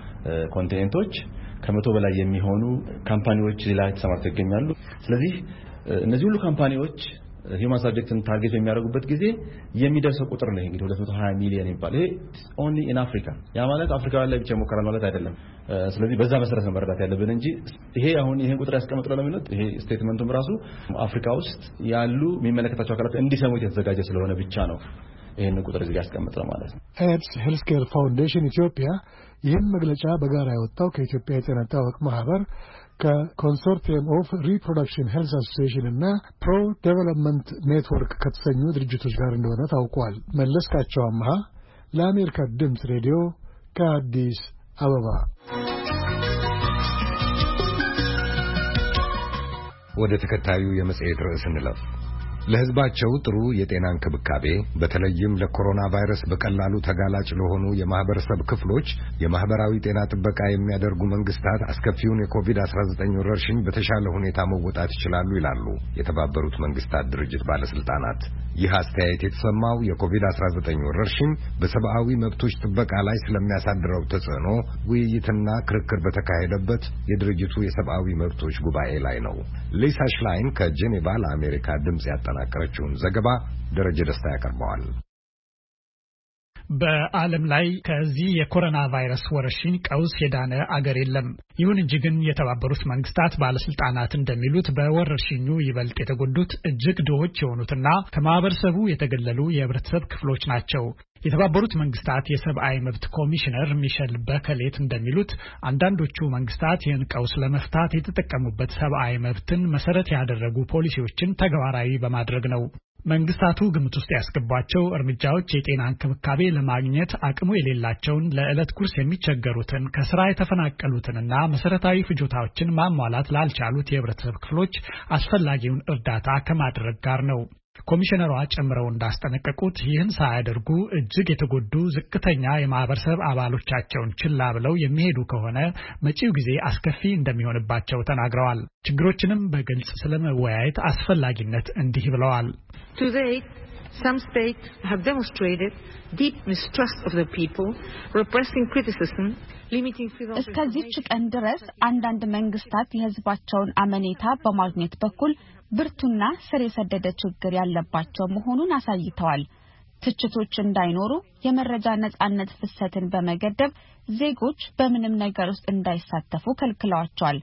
ኮንቲኔንቶች ከመቶ በላይ የሚሆኑ ካምፓኒዎች ላይ ተሰማርተው ይገኛሉ። ስለዚህ እነዚህ ሁሉ ካምፓኒዎች ሂውማን ሳብጀክትን ታርጌት የሚያደርጉበት ጊዜ የሚደርሰው ቁጥር ነው እንግዲህ ሁለት መቶ ሀያ ሚሊዮን ይባል ይሄ only in Africa ያ ማለት አፍሪካውያን ላይ ብቻ ሞከራል ማለት አይደለም ስለዚህ በዛ መሰረት ነው መረዳት ያለብን እንጂ ይሄ አሁን ይሄን ቁጥር ያስቀምጥለው ለምን ይሄ ስቴትመንቱም ራሱ አፍሪካ ውስጥ ያሉ የሚመለከታቸው አካላት እንዲሰሙት የተዘጋጀ ስለሆነ ብቻ ነው ይሄን ቁጥር እዚህ ያስቀምጥለው ማለት ነው ኤድስ ሄልዝ ኬር ፋውንዴሽን ኢትዮጵያ ይህን መግለጫ በጋራ ያወጣው ከኢትዮጵያ የጤና ጥበቃ ማህበር ከኮንሶርቲየም ኦፍ ሪፕሮዳክሽን ሄልዝ አሶሲዬሽን እና ፕሮ ዴቨሎፕመንት ኔትወርክ ከተሰኙ ድርጅቶች ጋር እንደሆነ ታውቋል። መለስካቸው አምሃ ለአሜሪካ ድምፅ ሬዲዮ ከአዲስ አበባ። ወደ ተከታዩ የመጽሔት ርዕስ እንለፍ። ለሕዝባቸው ጥሩ የጤና እንክብካቤ በተለይም ለኮሮና ቫይረስ በቀላሉ ተጋላጭ ለሆኑ የማህበረሰብ ክፍሎች የማህበራዊ ጤና ጥበቃ የሚያደርጉ መንግስታት አስከፊውን የኮቪድ አስራ ዘጠኝ ወረርሽኝ በተሻለ ሁኔታ መወጣት ይችላሉ ይላሉ የተባበሩት መንግስታት ድርጅት ባለስልጣናት። ይህ አስተያየት የተሰማው የኮቪድ አስራ ዘጠኝ ወረርሽኝ በሰብአዊ መብቶች ጥበቃ ላይ ስለሚያሳድረው ተጽዕኖ ውይይትና ክርክር በተካሄደበት የድርጅቱ የሰብአዊ መብቶች ጉባኤ ላይ ነው። ሊሳ ሽላይን ከጄኔቫ ለአሜሪካ ድምጽ ያጠናቀረችውን ዘገባ ደረጀ ደስታ ያቀርበዋል። በዓለም ላይ ከዚህ የኮሮና ቫይረስ ወረርሽኝ ቀውስ የዳነ አገር የለም። ይሁን እንጂ ግን የተባበሩት መንግስታት ባለስልጣናት እንደሚሉት በወረርሽኙ ይበልጥ የተጎዱት እጅግ ድሆች የሆኑትና ከማህበረሰቡ የተገለሉ የህብረተሰብ ክፍሎች ናቸው። የተባበሩት መንግስታት የሰብአዊ መብት ኮሚሽነር ሚሸል በከሌት እንደሚሉት አንዳንዶቹ መንግስታት ይህን ቀውስ ለመፍታት የተጠቀሙበት ሰብአዊ መብትን መሰረት ያደረጉ ፖሊሲዎችን ተግባራዊ በማድረግ ነው። መንግስታቱ ግምት ውስጥ ያስገቧቸው እርምጃዎች የጤና እንክብካቤ ለማግኘት አቅሙ የሌላቸውን ለዕለት ጉርስ የሚቸገሩትን ከስራ የተፈናቀሉትንና መሰረታዊ ፍጆታዎችን ማሟላት ላልቻሉት የህብረተሰብ ክፍሎች አስፈላጊውን እርዳታ ከማድረግ ጋር ነው። ኮሚሽነሯ ጨምረው እንዳስጠነቀቁት ይህን ሳያደርጉ እጅግ የተጎዱ ዝቅተኛ የማህበረሰብ አባሎቻቸውን ችላ ብለው የሚሄዱ ከሆነ መጪው ጊዜ አስከፊ እንደሚሆንባቸው ተናግረዋል። ችግሮችንም በግልጽ ስለመወያየት አስፈላጊነት እንዲህ ብለዋል። Today, some states have demonstrated deep mistrust of the people, repressing criticism, limiting freedom. እስከዚህች ቀን ድረስ አንዳንድ መንግስታት የህዝባቸውን አመኔታ በማግኘት በኩል ብርቱና ስር የሰደደ ችግር ያለባቸው መሆኑን አሳይተዋል። ትችቶች እንዳይኖሩ የመረጃ ነጻነት ፍሰትን በመገደብ ዜጎች በምንም ነገር ውስጥ እንዳይሳተፉ ከልክለዋቸዋል።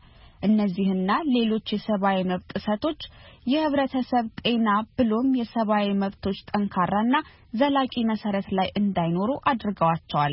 እነዚህና ሌሎች የሰብአዊ መብት ጥሰቶች የህብረተሰብ ጤና ብሎም የሰብአዊ መብቶች ጠንካራና ዘላቂ መሰረት ላይ እንዳይኖሩ አድርገዋቸዋል።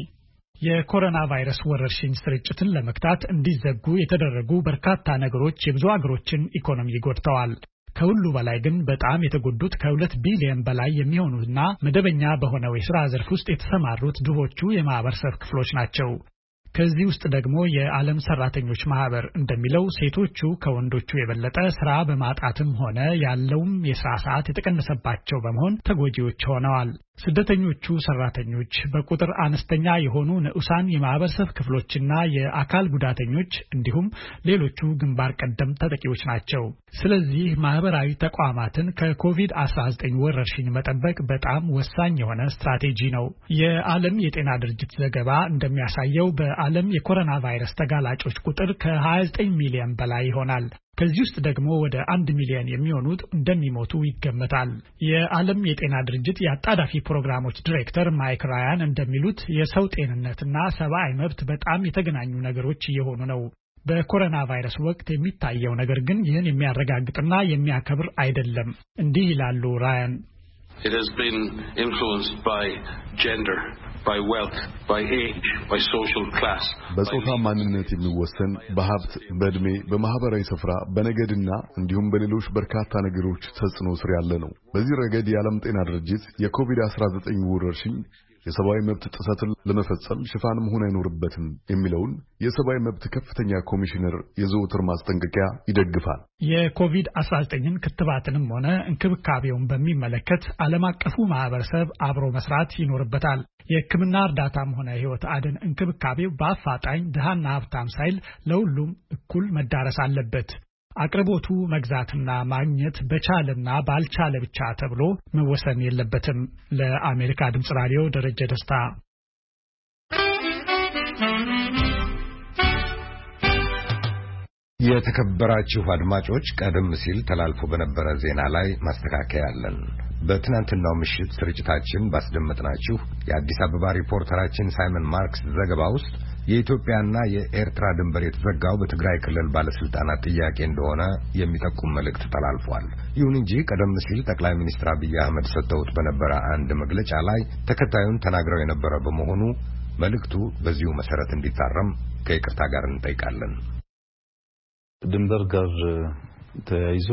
የኮሮና ቫይረስ ወረርሽኝ ስርጭትን ለመክታት እንዲዘጉ የተደረጉ በርካታ ነገሮች የብዙ አገሮችን ኢኮኖሚ ጎድተዋል። ከሁሉ በላይ ግን በጣም የተጎዱት ከሁለት ቢሊዮን በላይ የሚሆኑና መደበኛ በሆነው የሥራ ዘርፍ ውስጥ የተሰማሩት ድሆቹ የማህበረሰብ ክፍሎች ናቸው። ከዚህ ውስጥ ደግሞ የዓለም ሰራተኞች ማህበር እንደሚለው ሴቶቹ ከወንዶቹ የበለጠ ስራ በማጣትም ሆነ ያለውም የሥራ ሰዓት የተቀነሰባቸው በመሆን ተጎጂዎች ሆነዋል። ስደተኞቹ ሰራተኞች በቁጥር አነስተኛ የሆኑ ንዑሳን የማህበረሰብ ክፍሎችና የአካል ጉዳተኞች እንዲሁም ሌሎቹ ግንባር ቀደም ተጠቂዎች ናቸው። ስለዚህ ማህበራዊ ተቋማትን ከኮቪድ አስራ ዘጠኝ ወረርሽኝ መጠበቅ በጣም ወሳኝ የሆነ ስትራቴጂ ነው። የዓለም የጤና ድርጅት ዘገባ እንደሚያሳየው በዓለም የኮሮና ቫይረስ ተጋላጮች ቁጥር ከሀያ ዘጠኝ ሚሊዮን በላይ ይሆናል። ከዚህ ውስጥ ደግሞ ወደ አንድ ሚሊዮን የሚሆኑት እንደሚሞቱ ይገመታል። የዓለም የጤና ድርጅት የአጣዳፊ ፕሮግራሞች ዲሬክተር ማይክ ራያን እንደሚሉት የሰው ጤንነትና ሰብአዊ መብት በጣም የተገናኙ ነገሮች እየሆኑ ነው። በኮሮና ቫይረስ ወቅት የሚታየው ነገር ግን ይህን የሚያረጋግጥና የሚያከብር አይደለም። እንዲህ ይላሉ ራያን። It has been influenced by gender, by wealth, by age, by social class. በጾታ ማንነት የሚወሰን በሀብት፣ በእድሜ፣ በማህበራዊ ስፍራ፣ በነገድና እንዲሁም በሌሎች በርካታ ነገሮች ተጽዕኖ ስር ያለ ነው። በዚህ ረገድ የዓለም ጤና ድርጅት የኮቪድ አስራ ዘጠኝ ወረርሽኝ የሰብአዊ መብት ጥሰትን ለመፈጸም ሽፋን መሆን አይኖርበትም የሚለውን የሰብአዊ መብት ከፍተኛ ኮሚሽነር የዘወትር ማስጠንቀቂያ ይደግፋል። የኮቪድ አስራ ዘጠኝን ክትባትንም ሆነ እንክብካቤውን በሚመለከት ዓለም አቀፉ ማህበረሰብ አብሮ መስራት ይኖርበታል። የሕክምና እርዳታም ሆነ ሕይወት አድን እንክብካቤው በአፋጣኝ ድሃና ሀብታም ሳይል ለሁሉም እኩል መዳረስ አለበት። አቅርቦቱ መግዛትና ማግኘት በቻለና ባልቻለ ብቻ ተብሎ መወሰን የለበትም። ለአሜሪካ ድምጽ ራዲዮ ደረጀ ደስታ። የተከበራችሁ አድማጮች ቀደም ሲል ተላልፎ በነበረ ዜና ላይ ማስተካከያ አለን። በትናንትናው ምሽት ስርጭታችን ባስደመጥናችሁ የአዲስ አበባ ሪፖርተራችን ሳይመን ማርክስ ዘገባ ውስጥ የኢትዮጵያና የኤርትራ ድንበር የተዘጋው በትግራይ ክልል ባለስልጣናት ጥያቄ እንደሆነ የሚጠቁም መልእክት ተላልፏል። ይሁን እንጂ ቀደም ሲል ጠቅላይ ሚኒስትር አብይ አህመድ ሰጥተውት በነበረ አንድ መግለጫ ላይ ተከታዩን ተናግረው የነበረ በመሆኑ መልእክቱ በዚሁ መሰረት እንዲታረም ከይቅርታ ጋር እንጠይቃለን። ድንበር ጋር ተያይዞ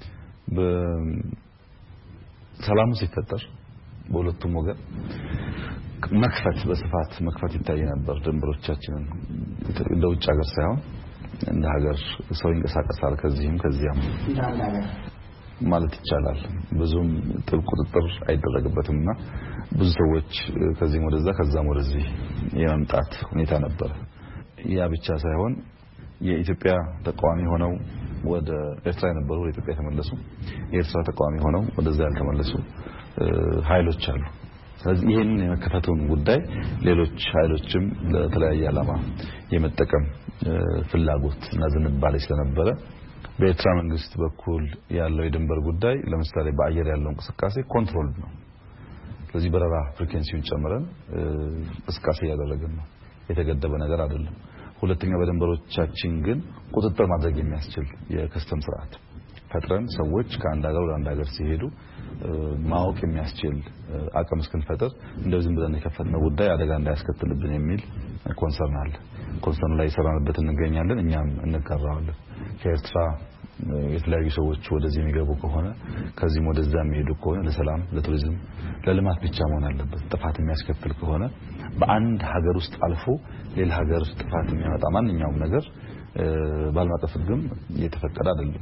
በሰላም ሲፈጠር በሁለቱም ወገን መክፈት በስፋት መክፈት ይታይ ነበር። ድንበሮቻችንን እንደ ውጭ ሀገር ሳይሆን እንደ ሀገር ሰው ይንቀሳቀሳል ከዚህም ከዚያም ማለት ይቻላል። ብዙም ጥብቅ ቁጥጥር አይደረግበትምና ብዙ ሰዎች ከዚህም ወደዛ ከዛም ወደዚህ የመምጣት ሁኔታ ነበር። ያ ብቻ ሳይሆን የኢትዮጵያ ተቃዋሚ ሆነው ወደ ኤርትራ የነበሩ ወደ ኢትዮጵያ ተመለሱ፣ የኤርትራ ተቃዋሚ ሆነው ወደዛ ያልተመለሱ ኃይሎች አሉ። ስለዚህ ይሄን የመከፈቱን ጉዳይ ሌሎች ኃይሎችም ለተለያየ ዓላማ የመጠቀም ፍላጎት እና ዝንባሌ ስለነበረ በኤርትራ መንግስት በኩል ያለው የድንበር ጉዳይ ለምሳሌ በአየር ያለው እንቅስቃሴ ኮንትሮል ነው። ስለዚህ በረራ ፍሪኩዌንሲውን ጨምረን እንቅስቃሴ ያደረግን ነው፣ የተገደበ ነገር አይደለም። ሁለተኛ በድንበሮቻችን ግን ቁጥጥር ማድረግ የሚያስችል የከስተም ስርዓት ፈጥረን ሰዎች ከአንድ ሀገር ወደ አንድ ሀገር ሲሄዱ ማወቅ የሚያስችል አቅም እስክንፈጥር እንደዚህ ብለን የከፈትነው ጉዳይ አደጋ እንዳያስከትልብን የሚል ኮንሰርን አለ። ኮንሰርን ላይ ሰራንበት እንገኛለን። እኛም እንቀራዋለን። ከኤርትራ የተለያዩ ሰዎች ወደዚህ የሚገቡ ከሆነ ከዚህም ወደዛ የሚሄዱ ከሆነ ለሰላም፣ ለቱሪዝም፣ ለልማት ብቻ መሆን አለበት። ጥፋት የሚያስከትል ከሆነ በአንድ ሀገር ውስጥ አልፎ ሌላ ሀገር ጥፋት የሚያመጣ ማንኛውም ነገር በዓለም አቀፍ ሕግም የተፈቀደ አይደለም።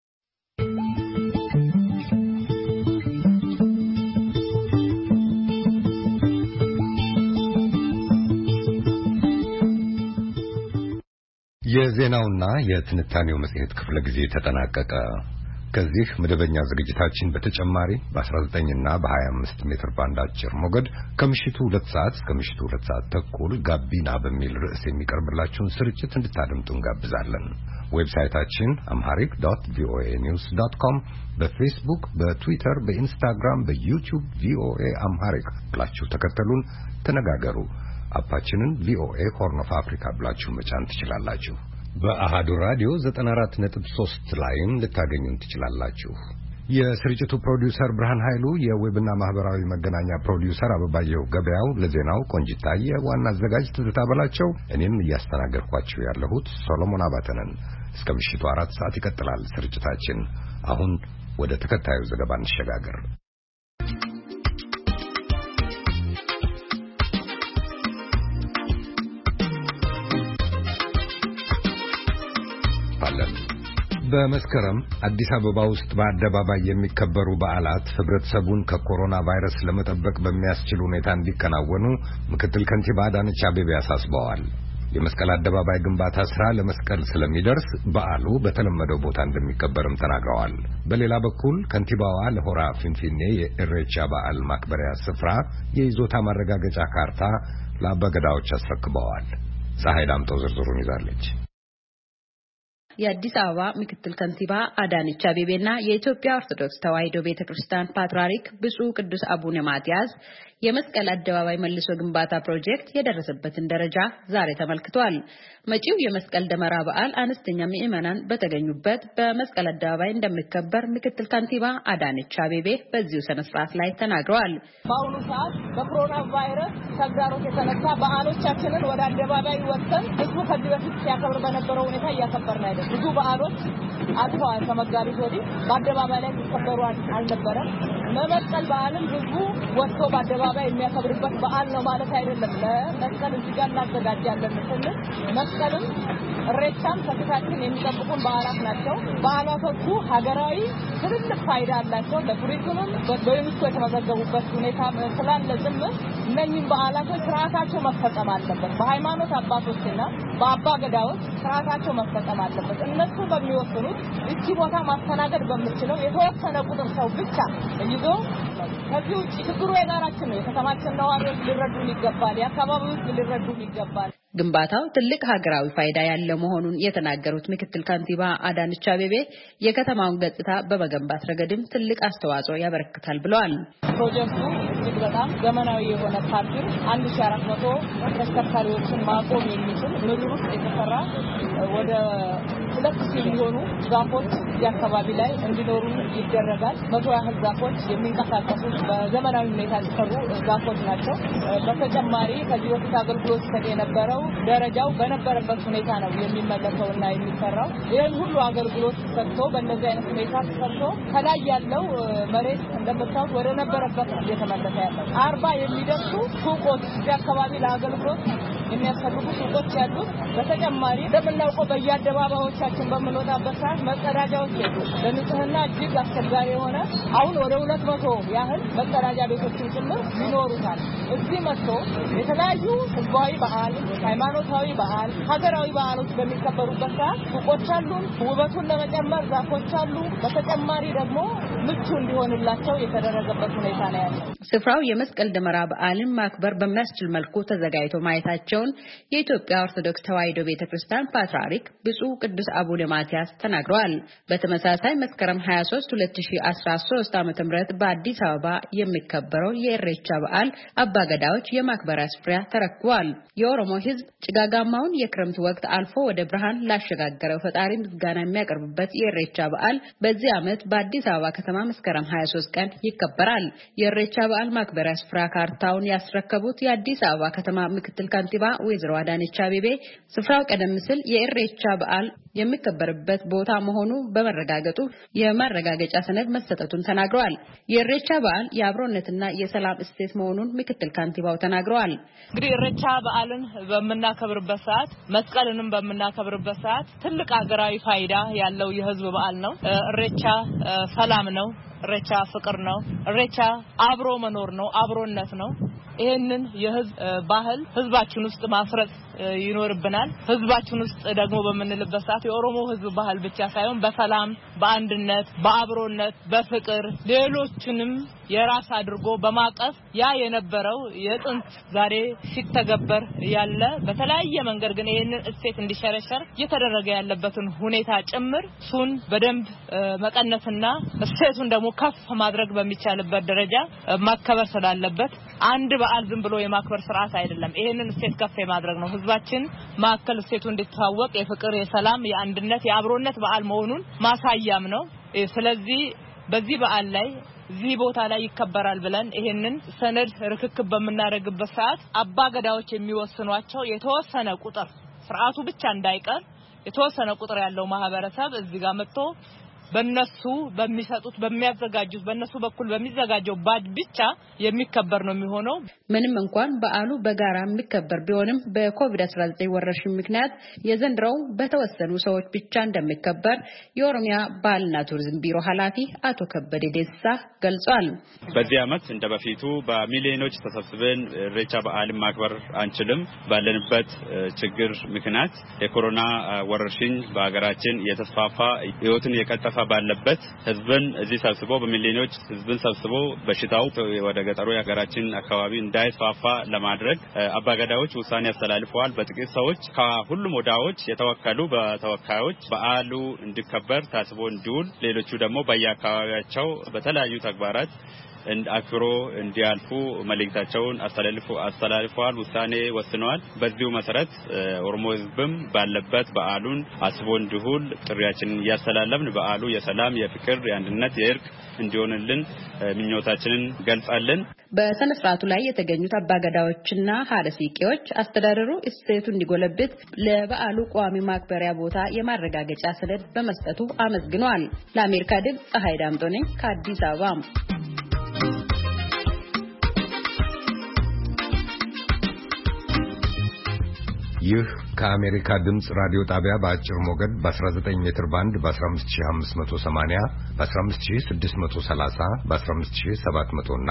የዜናውና የትንታኔው መጽሔት ክፍለ ጊዜ ተጠናቀቀ። ከዚህ መደበኛ ዝግጅታችን በተጨማሪ በ19 እና በ25 ሜትር ባንድ አጭር ሞገድ ከምሽቱ ሁለት ሰዓት እስከ ምሽቱ ሁለት ሰዓት ተኩል ጋቢና በሚል ርዕስ የሚቀርብላችሁን ስርጭት እንድታደምጡ እንጋብዛለን። ዌብሳይታችን አምሃሪክ ዶት ቪኦኤ ኒውስ ዶት ኮም፣ በፌስቡክ፣ በትዊተር፣ በኢንስታግራም፣ በዩቲዩብ ቪኦኤ አምሃሪክ ብላችሁ ተከተሉን፣ ተነጋገሩ። አፓችንን ቪኦኤ ሆርን ኦፍ አፍሪካ ብላችሁ መጫን ትችላላችሁ። በአሃዱ ራዲዮ ዘጠና አራት ነጥብ ሶስት ላይም ልታገኙን ትችላላችሁ። የስርጭቱ ፕሮዲውሰር ብርሃን ኃይሉ፣ የዌብና ማህበራዊ መገናኛ ፕሮዲውሰር አበባየሁ ገበያው፣ ለዜናው ቆንጂታዬ፣ ዋና አዘጋጅ ትዝታ በላቸው፣ እኔም እያስተናገርኳችሁ ያለሁት ሶሎሞን አባተ ነን። እስከ ምሽቱ አራት ሰዓት ይቀጥላል ስርጭታችን። አሁን ወደ ተከታዩ ዘገባ እንሸጋገር። በመስከረም አዲስ አበባ ውስጥ በአደባባይ የሚከበሩ በዓላት ህብረተሰቡን ከኮሮና ቫይረስ ለመጠበቅ በሚያስችል ሁኔታ እንዲከናወኑ ምክትል ከንቲባ አዳነች አቤቤ አሳስበዋል። የመስቀል አደባባይ ግንባታ ስራ ለመስቀል ስለሚደርስ በዓሉ በተለመደው ቦታ እንደሚከበርም ተናግረዋል። በሌላ በኩል ከንቲባዋ ለሆራ ፊንፊኔ የኢሬቻ በዓል ማክበሪያ ስፍራ የይዞታ ማረጋገጫ ካርታ ለአባገዳዎች አስረክበዋል። ፀሐይ ዳምጠው ዝርዝሩን ይዛለች። የአዲስ አበባ ምክትል ከንቲባ አዳነች አቤቤና የኢትዮጵያ ኦርቶዶክስ ተዋሕዶ ቤተክርስቲያን ፓትርያርክ ብፁዕ ቅዱስ አቡነ ማትያስ የመስቀል አደባባይ መልሶ ግንባታ ፕሮጀክት የደረሰበትን ደረጃ ዛሬ ተመልክቷል። መጪው የመስቀል ደመራ በዓል አነስተኛ ምዕመናን በተገኙበት በመስቀል አደባባይ እንደሚከበር ምክትል ከንቲባ አዳነች አቤቤ በዚሁ ስነ ስርዓት ላይ ተናግረዋል። በአሁኑ ሰዓት በኮሮና ቫይረስ ተግዳሮት የተነሳ በዓሎቻችንን ወደ አደባባይ ወጥተን ህዝቡ ከዚህ በፊት ሲያከብር በነበረው ሁኔታ እያከበርን አይደለም። ብዙ በዓሎች አልፈዋል። ከመጋቢት ወዲህ በአደባባይ ላይ ሲከበሩ አልነበረም። ለመስቀል በዓልም ህዝቡ ወጥቶ በአደባባይ የሚያከብርበት በዓል ነው ማለት አይደለም። ለመስቀል እዚህ ጋር እናዘጋጃለን ስንል መስቀልም ኢሬቻም ከፊታችን የሚጠብቁን በዓላት ናቸው። በዓላቶቹ ሀገራዊ ትልቅ ፋይዳ አላቸው። ለቱሪዝምም በዩኔስኮ የተመዘገቡበት ሁኔታ ስላለ ጭምር እነኚህ በዓላቶች ስርዓታቸው መፈጸም አለበት። በሃይማኖት አባቶችና በአባ ገዳዎች ስርዓታቸው መፈጸም አለበት። እነሱ በሚወስኑት እቺ ቦታ ማስተናገድ በሚችለው የተወሰነ ቁጥር ሰው ብቻ ይዞ ከዚህ ውጪ ችግሩ የጋራችን ነው። የከተማችን ነዋሪዎች ሊረዱን ይገባል። የአካባቢዎች ሊረዱን ይገባል። ግንባታው ትልቅ ሀገራዊ ፋይዳ ያለው መሆኑን የተናገሩት ምክትል ከንቲባ አዳነች አቤቤ የከተማውን ገጽታ በመገንባት ረገድም ትልቅ አስተዋጽኦ ያበረክታል ብለዋል። ፕሮጀክቱ እጅግ በጣም ዘመናዊ የሆነ ፓርኪንግ አንድ ሺህ አራት መቶ ተሽከርካሪዎችን ማቆም የሚችል ምድር ውስጥ የተሰራ ወደ ሁለት ሺህ የሚሆኑ ዛፎች እዚህ አካባቢ ላይ እንዲኖሩ ይደረጋል። መቶ ያህል ዛፎች የሚንቀሳቀሱ በዘመናዊ ሁኔታ የተሰሩ ዛፎች ናቸው። በተጨማሪ ከዚህ በፊት አገልግሎት ሲሰጥ የነበረው ደረጃው በነበረበት ሁኔታ ነው የሚመለሰውና የሚሰራው። ይህን ሁሉ አገልግሎት ሰጥቶ በእነዚህ አይነት ሁኔታ ተሰርቶ ከላይ ያለው መሬት እንደምታዩት ወደ ነበረበት እየተመለሰ ያለው አርባ የሚደርሱ ሱቆች እዚህ አካባቢ ለአገልግሎት የሚያስፈልጉ ሱቆች ያሉት። በተጨማሪ እንደምናውቀው በየአደባባዮቻችን በምንወጣበት ሰዓት መጸዳጃዎች የሉ ለንጽህና እጅግ አስቸጋሪ የሆነ አሁን ወደ ሁለት መቶ ያህል መጸዳጃ ቤቶችን ጭምር ይኖሩታል። እዚህ መጥቶ የተለያዩ ህዝባዊ በዓል፣ ሃይማኖታዊ በዓል፣ ሀገራዊ በዓሎች በሚከበሩበት ሰዓት ሱቆች አሉ። ውበቱን ለመጨመር ዛፎች አሉ። በተጨማሪ ደግሞ ምቹ እንዲሆንላቸው የተደረገበት ሁኔታ ነው ያለው። ስፍራው የመስቀል ደመራ በዓልን ማክበር በሚያስችል መልኩ ተዘጋጅቶ ማየታቸውን የኢትዮጵያ ኦርቶዶክስ ተዋሕዶ ቤተክርስቲያን ፓትርያርክ ብፁዕ ቅዱስ አቡነ ማትያስ ተናግረዋል። በተመሳሳይ መስከረም ሃያ ሶስት ሁለት ሺህ አስራ ሶስት ዓመተ ምህረት በአዲስ አበባ የሚከበረው የኢሬቻ በዓል አባገዳዎች የማክበሪያ ስፍራ ተረክበዋል። የኦሮሞ ሕዝብ ጭጋጋማውን የክረምት ወቅት አልፎ ወደ ብርሃን ላሸጋገረው ፈጣሪ ምስጋና የሚያቀርብበት የኢሬቻ በዓል በዚህ ዓመት በአዲስ አበባ ከተማ መስከረም ሃያ ሶስት ቀን ይከበራል። የኢሬቻ በዓል ማክበሪያ ስፍራ ካርታውን ያስረከቡት የአዲስ አበባ ከተማ ምክትል ከንቲባ ወይዘሮ አዳነች አቤቤ ስፍራው ቀደም ሲል የኢሬቻ በዓል የሚከበርበት ቦታ መሆኑ በመረጋገጡ የማረጋገጫ ሰነድ መሰጠቱን ተናግረዋል። የኢሬቻ በዓል የአብሮነትና የሰላም እሴት መሆኑን ምክትል ከንቲባው ተናግረዋል። እንግዲህ ኢሬቻ በዓልን በመናከብርበት ሰዓት መስቀልንም በመናከብርበት ሰዓት ትልቅ ሀገራዊ ፋይዳ ያለው የህዝብ በዓል ነው። ኢሬቻ ሰላም ነው። ኢሬቻ ፍቅር ነው። ኢሬቻ አብሮ መኖር ነው፣ አብሮነት ነው። ይሄንን የህዝብ ባህል ህዝባችን ውስጥ ማስረጽ ይኖርብናል። ህዝባችን ውስጥ ደግሞ በመንልበት ሰዓት የኦሮሞ ህዝብ ባህል ብቻ ሳይሆን በሰላም፣ በአንድነት፣ በአብሮነት፣ በፍቅር ሌሎችንም የራስ አድርጎ በማቀፍ ያ የነበረው የጥንት ዛሬ ሲተገበር ያለ በተለያየ መንገድ ግን ይሄንን እሴት እንዲሸረሸር እየተደረገ ያለበትን ሁኔታ ጭምር ሱን በደንብ መቀነስና እሴቱን ደግሞ ከፍ ማድረግ በሚቻልበት ደረጃ ማከበር ስላለበት አንድ በዓል ዝም ብሎ የማክበር ስርዓት አይደለም። ይሄንን እሴት ከፍ የማድረግ ነው። ህዝባችን ማከል እሴቱ እንዲታወቅ የፍቅር፣ የሰላም፣ የአንድነት፣ የአብሮነት በዓል መሆኑን ማሳያም ነው። ስለዚህ በዚህ በዓል ላይ እዚህ ቦታ ላይ ይከበራል ብለን ይሄንን ሰነድ ርክክብ በመናረግበት ሰዓት አባገዳዎች የሚወስኗቸው የተወሰነ ቁጥር ስርዓቱ ብቻ እንዳይቀር የተወሰነ ቁጥር ያለው ማህበረሰብ እዚህ ጋር መጥቶ በእነሱ በሚሰጡት በሚያዘጋጁት በእነሱ በኩል በሚዘጋጀው ባጅ ብቻ የሚከበር ነው የሚሆነው። ምንም እንኳን በዓሉ በጋራ የሚከበር ቢሆንም በኮቪድ አስራ ዘጠኝ ወረርሽኝ ምክንያት የዘንድሮው በተወሰኑ ሰዎች ብቻ እንደሚከበር የኦሮሚያ ባህልና ቱሪዝም ቢሮ ኃላፊ አቶ ከበደ ደሳ ገልጿል። በዚህ ዓመት እንደበፊቱ በሚሊዮኖች ተሰብስበን ኢሬቻ በዓልን ማክበር አንችልም። ባለንበት ችግር ምክንያት የኮሮና ወረርሽኝ በአገራችን የተስፋፋ ህይወትን የቀጠፈ ባለበት ህዝብን እዚህ ሰብስቦ በሚሊዮኖች ህዝብን ሰብስቦ በሽታው ወደ ገጠሩ የሀገራችን አካባቢ እንዳይስፋፋ ለማድረግ አባገዳዎች ውሳኔ ያስተላልፈዋል። በጥቂት ሰዎች ከሁሉም ወዳዎች የተወከሉ በተወካዮች በዓሉ እንዲከበር ታስቦ እንዲውል፣ ሌሎቹ ደግሞ በየአካባቢያቸው በተለያዩ ተግባራት አክብሮ እንዲያልፉ መልእክታቸውን አስተላልፉ አስተላልፈዋል ውሳኔ ወስነዋል። በዚሁ መሰረት ኦሮሞ ህዝብም ባለበት በዓሉን አስቦ እንዲውል ጥሪያችንን ያስተላለፍን በዓሉ የሰላም፣ የፍቅር፣ የአንድነት፣ የእርቅ እንዲሆንልን ምኞታችንን ገልጻለን። በሰነ ስርዓቱ ላይ የተገኙት አባገዳዎችና ሀረሲቄዎች አስተዳደሩ እሴቱ እንዲጎለብት ለበዓሉ ቋሚ ማክበሪያ ቦታ የማረጋገጫ ሰነድ በመስጠቱ አመስግነዋል። ለአሜሪካ ድምፅ ፀሐይ ዳምጦ ነኝ ከአዲስ አበባ። ይህ ከአሜሪካ ድምጽ ራዲዮ ጣቢያ በአጭር ሞገድ በ19 ሜትር ባንድ በ15580 በ15630 በ15700 እና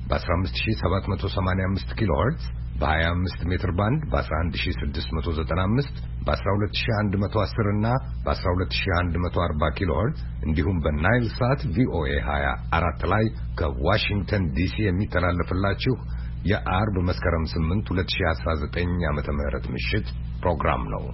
በ15785 ኪሎ ሄርትዝ በ25 ሜትር ባንድ በ11695 በ12110 እና በ12140 ኪሎ ሄርትዝ እንዲሁም በናይል ሳት ቪኦኤ ሃያ አራት ላይ ከዋሽንግተን ዲሲ የሚተላለፍላችሁ የአርብ መስከረም ስምንት ሁለት ሺህ አስራ ዘጠኝ ዓመተ ምህረት ምሽት ፕሮግራም ነው።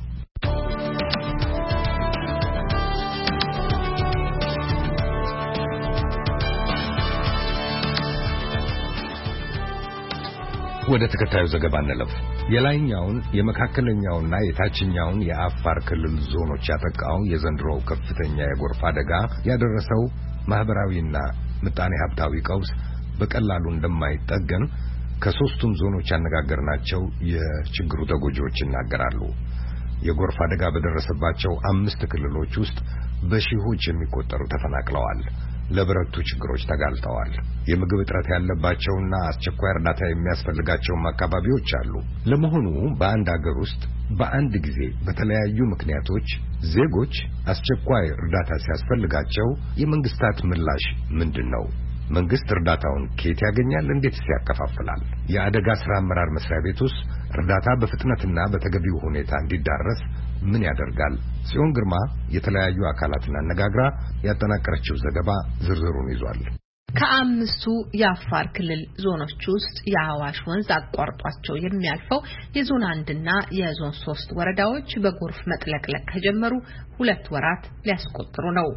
ወደ ተከታዩ ዘገባ እንለፍ። የላይኛውን የመካከለኛውና የታችኛውን የአፋር ክልል ዞኖች ያጠቃው የዘንድሮው ከፍተኛ የጎርፍ አደጋ ያደረሰው ማህበራዊና ምጣኔ ሀብታዊ ቀውስ በቀላሉ እንደማይጠገን ከሶስቱም ዞኖች ያነጋገርናቸው የችግሩ ተጎጂዎች ይናገራሉ። የጎርፍ አደጋ በደረሰባቸው አምስት ክልሎች ውስጥ በሺዎች የሚቆጠሩ ተፈናቅለዋል፣ ለበረቱ ችግሮች ተጋልጠዋል። የምግብ እጥረት ያለባቸውና አስቸኳይ እርዳታ የሚያስፈልጋቸው አካባቢዎች አሉ። ለመሆኑ በአንድ ሀገር ውስጥ በአንድ ጊዜ በተለያዩ ምክንያቶች ዜጎች አስቸኳይ እርዳታ ሲያስፈልጋቸው የመንግስታት ምላሽ ምንድነው? መንግስት እርዳታውን ከየት ያገኛል? እንዴትስ ያከፋፍላል? የአደጋ ስራ አመራር መስሪያ ቤቱስ እርዳታ በፍጥነትና በተገቢው ሁኔታ እንዲዳረስ ምን ያደርጋል? ጽዮን ግርማ የተለያዩ አካላትን አነጋግራ ያጠናቀረችው ዘገባ ዝርዝሩን ይዟል። ከአምስቱ የአፋር ክልል ዞኖች ውስጥ የአዋሽ ወንዝ አቋርጧቸው የሚያልፈው የዞን አንድና የዞን ሶስት ወረዳዎች በጎርፍ መጥለቅለቅ ከጀመሩ ሁለት ወራት ሊያስቆጥሩ ነው።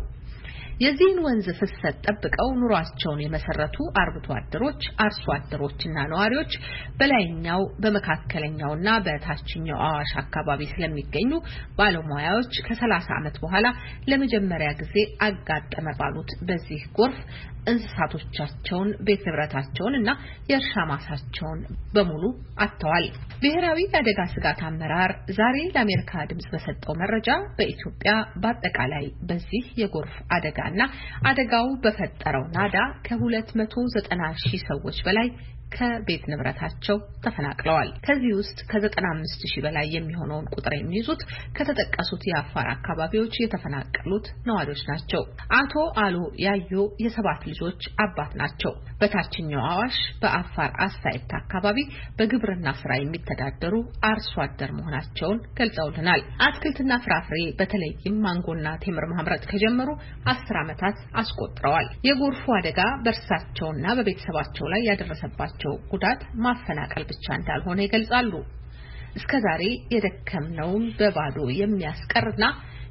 የዚህን ወንዝ ፍሰት ጠብቀው ኑሯቸውን የመሰረቱ አርብቶ አደሮች፣ አርሶ አደሮችና ነዋሪዎች በላይኛው በመካከለኛውና በታችኛው አዋሽ አካባቢ ስለሚገኙ ባለሙያዎች ከሰላሳ ዓመት በኋላ ለመጀመሪያ ጊዜ አጋጠመ ባሉት በዚህ ጎርፍ እንስሳቶቻቸውን፣ ቤት ንብረታቸውን እና የእርሻ ማሳቸውን በሙሉ አጥተዋል። ብሔራዊ የአደጋ ስጋት አመራር ዛሬ ለአሜሪካ ድምጽ በሰጠው መረጃ በኢትዮጵያ በአጠቃላይ በዚህ የጎርፍ አደጋና አደጋው በፈጠረው ናዳ ከሁለት መቶ ዘጠና ሺህ ሰዎች በላይ ከቤት ንብረታቸው ተፈናቅለዋል። ከዚህ ውስጥ ከዘጠና አምስት ሺህ በላይ የሚሆነውን ቁጥር የሚይዙት ከተጠቀሱት የአፋር አካባቢዎች የተፈናቀሉት ነዋሪዎች ናቸው። አቶ አሎ ያዮ የሰባት ልጆች አባት ናቸው። በታችኛው አዋሽ በአፋር አሳይታ አካባቢ በግብርና ስራ የሚተዳደሩ አርሶ አደር መሆናቸውን ገልጸውልናል። አትክልትና ፍራፍሬ በተለይም ማንጎና ቴምር ማምረት ከጀመሩ አስር ዓመታት አስቆጥረዋል። የጎርፉ አደጋ በእርሳቸውና በቤተሰባቸው ላይ ያደረሰባቸው ጉዳት ማፈናቀል ብቻ እንዳልሆነ ይገልጻሉ። እስከዛሬ የደከምነውን በባዶ የሚያስቀርና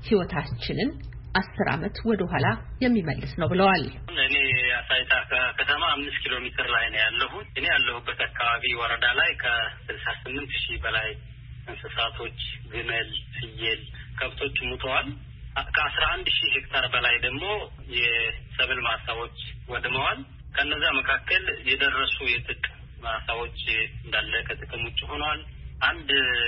ህይወታችንን አስር ዓመት ወደ ኋላ የሚመልስ ነው ብለዋል። እኔ አሳይታ ከተማ አምስት ኪሎ ሜትር ላይ ነው ያለሁት። እኔ ያለሁበት አካባቢ ወረዳ ላይ ከስልሳ ስምንት ሺህ በላይ እንስሳቶች፣ ግመል፣ ፍየል፣ ከብቶች ሙተዋል። ከአስራ አንድ ሺህ ሄክታር በላይ ደግሞ የሰብል ማሳዎች ወድመዋል። ከነዛ መካከል የደረሱ የጥጥ ማሳዎች እንዳለ ከጥቅም ውጭ ሆነዋል። አንድ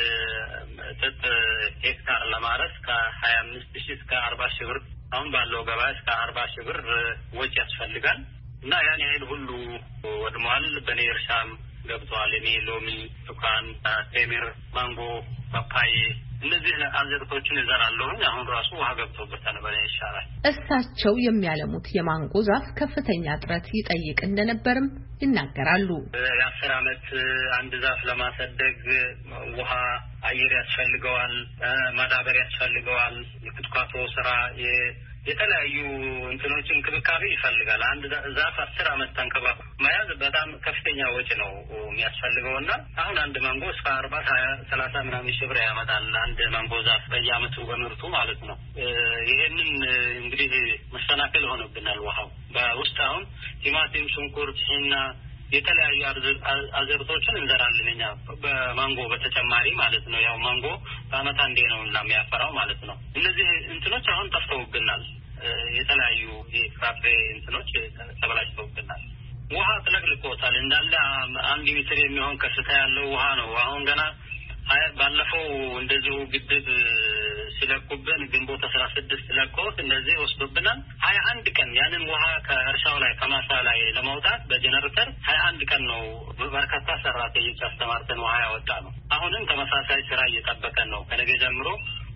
ጥጥ ሄክታር ለማረስ ከሀያ አምስት ሺህ እስከ አርባ ሺህ ብር አሁን ባለው ገበያ እስከ አርባ ሺህ ብር ወጪ ያስፈልጋል እና ያን ያህል ሁሉ ወድመዋል። በኔ እርሻም ገብተዋል። እኔ ሎሚ፣ ቱካን፣ ቴምር፣ ማንጎ፣ ፓፓዬ እነዚህ አዘርቶችን እዘራለሁ። አሁን ራሱ ውሃ ገብቶበታል። በላይ ይሻላል። እሳቸው የሚያለሙት የማንጎ ዛፍ ከፍተኛ ጥረት ይጠይቅ እንደነበርም ይናገራሉ። የአስር ዓመት አንድ ዛፍ ለማሳደግ ውሃ፣ አየር ያስፈልገዋል፣ ማዳበሪያ ያስፈልገዋል፣ የኩትኳቶ ስራ፣ የተለያዩ እንትኖች እንክብካቤ ይፈልጋል። አንድ ዛፍ አስር ዓመት ተንከባክቦ መያዝ በጣም ከፍተኛ ወጪ ነው የሚያስፈልገውና አሁን አንድ ማንጎ እስከ አርባ ሀያ ሰላሳ ምናምን ሺህ ብር ያመጣል። አንድ ማንጎ ዛፍ በየዓመቱ በምርቱ ማለት ነው። ይሄንን እንግዲህ መሰናክል ሆኖብናል። ውሃው በውስጥ አሁን ቲማቲም፣ ሽንኩርት እና የተለያዩ አዘርቶችን እንዘራለን እኛ በማንጎ በተጨማሪ ማለት ነው። ያው ማንጎ በአመት አንዴ ነው እና የሚያፈራው ማለት ነው። እነዚህ እንትኖች አሁን ጠፍተውብናል። የተለያዩ የፍራፍሬ እንትኖች ተበላሽተውብናል። ውሃ ጥለቅልቆታል እንዳለ አንድ ሜትር የሚሆን ከፍታ ያለው ውሃ ነው። አሁን ገና ባለፈው እንደዚሁ ግድብ ሲለቁብን ግንቦት አስራ ስድስት ለቆት እንደዚህ ወስዶብናል። ሀያ አንድ ቀን ያንን ውሃ ከእርሻው ላይ ከማሳ ላይ ለማውጣት በጀነሬተር ሀያ አንድ ቀን ነው በርካታ ሰራተኞች አስተማርተን ውሃ ያወጣ ነው። አሁንም ተመሳሳይ ስራ እየጠበቀን ነው። ከነገ ጀምሮ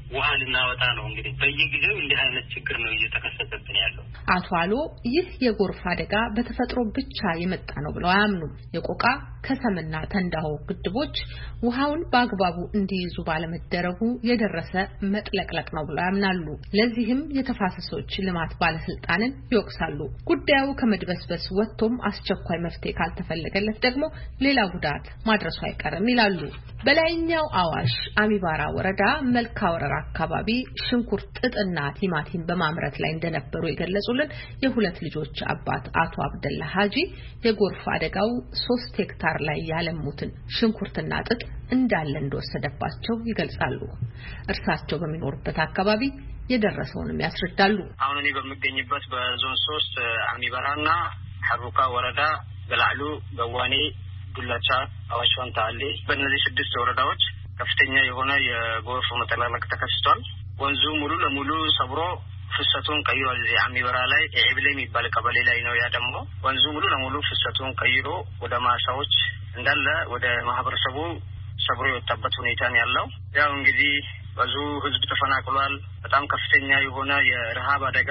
ውሃ ልናወጣ ነው። እንግዲህ በየጊዜው እንዲህ አይነት ችግር ነው እየተከሰተብን ያለው። አቶ አሎ ይህ የጎርፍ አደጋ በተፈጥሮ ብቻ የመጣ ነው ብለው አያምኑም። የቆቃ ከሰምና ተንዳሆ ግድቦች ውሃውን በአግባቡ እንዲይዙ ባለመደረጉ የደረሰ መጥለቅለቅ ነው ብለው ያምናሉ። ለዚህም የተፋሰሶች ልማት ባለስልጣንን ይወቅሳሉ። ጉዳዩ ከመድበስበስ ወጥቶም አስቸኳይ መፍትሄ ካልተፈለገለት ደግሞ ሌላ ጉዳት ማድረሱ አይቀርም ይላሉ። በላይኛው አዋሽ አሚባራ ወረዳ መልካ ወረራ አካባቢ ሽንኩርት፣ ጥጥና ቲማቲም በማምረት ላይ እንደነበሩ የገለጹልን የሁለት ልጆች አባት አቶ አብደላ ሀጂ የጎርፍ አደጋው ሶስት ሄክታር ላይ ያለሙትን ሽንኩርትና ጥጥ እንዳለ እንደወሰደባቸው ይገልጻሉ። እርሳቸው በሚኖርበት አካባቢ የደረሰውንም ያስረዳሉ። አሁን እኔ በመገኝበት በዞን ሶስት አሚባራና ሐሩካ ወረዳ ገላሉ በዋኔ ዱላቻ አዋሽ ወንታ አለ በእነዚህ ስድስት ወረዳዎች ከፍተኛ የሆነ የጎርፍ መጥለቅለቅ ተከስቷል። ወንዙ ሙሉ ለሙሉ ሰብሮ ፍሰቱን ቀይሯል። እዚህ አሚበራ ላይ ኤብሌ የሚባል ቀበሌ ላይ ነው። ያ ደግሞ ወንዙ ሙሉ ለሙሉ ፍሰቱን ቀይሮ ወደ ማሳዎች እንዳለ ወደ ማህበረሰቡ ሰብሮ የወጣበት ሁኔታ ነው ያለው። ያው እንግዲህ ብዙ ህዝብ ተፈናቅሏል። በጣም ከፍተኛ የሆነ የረሃብ አደጋ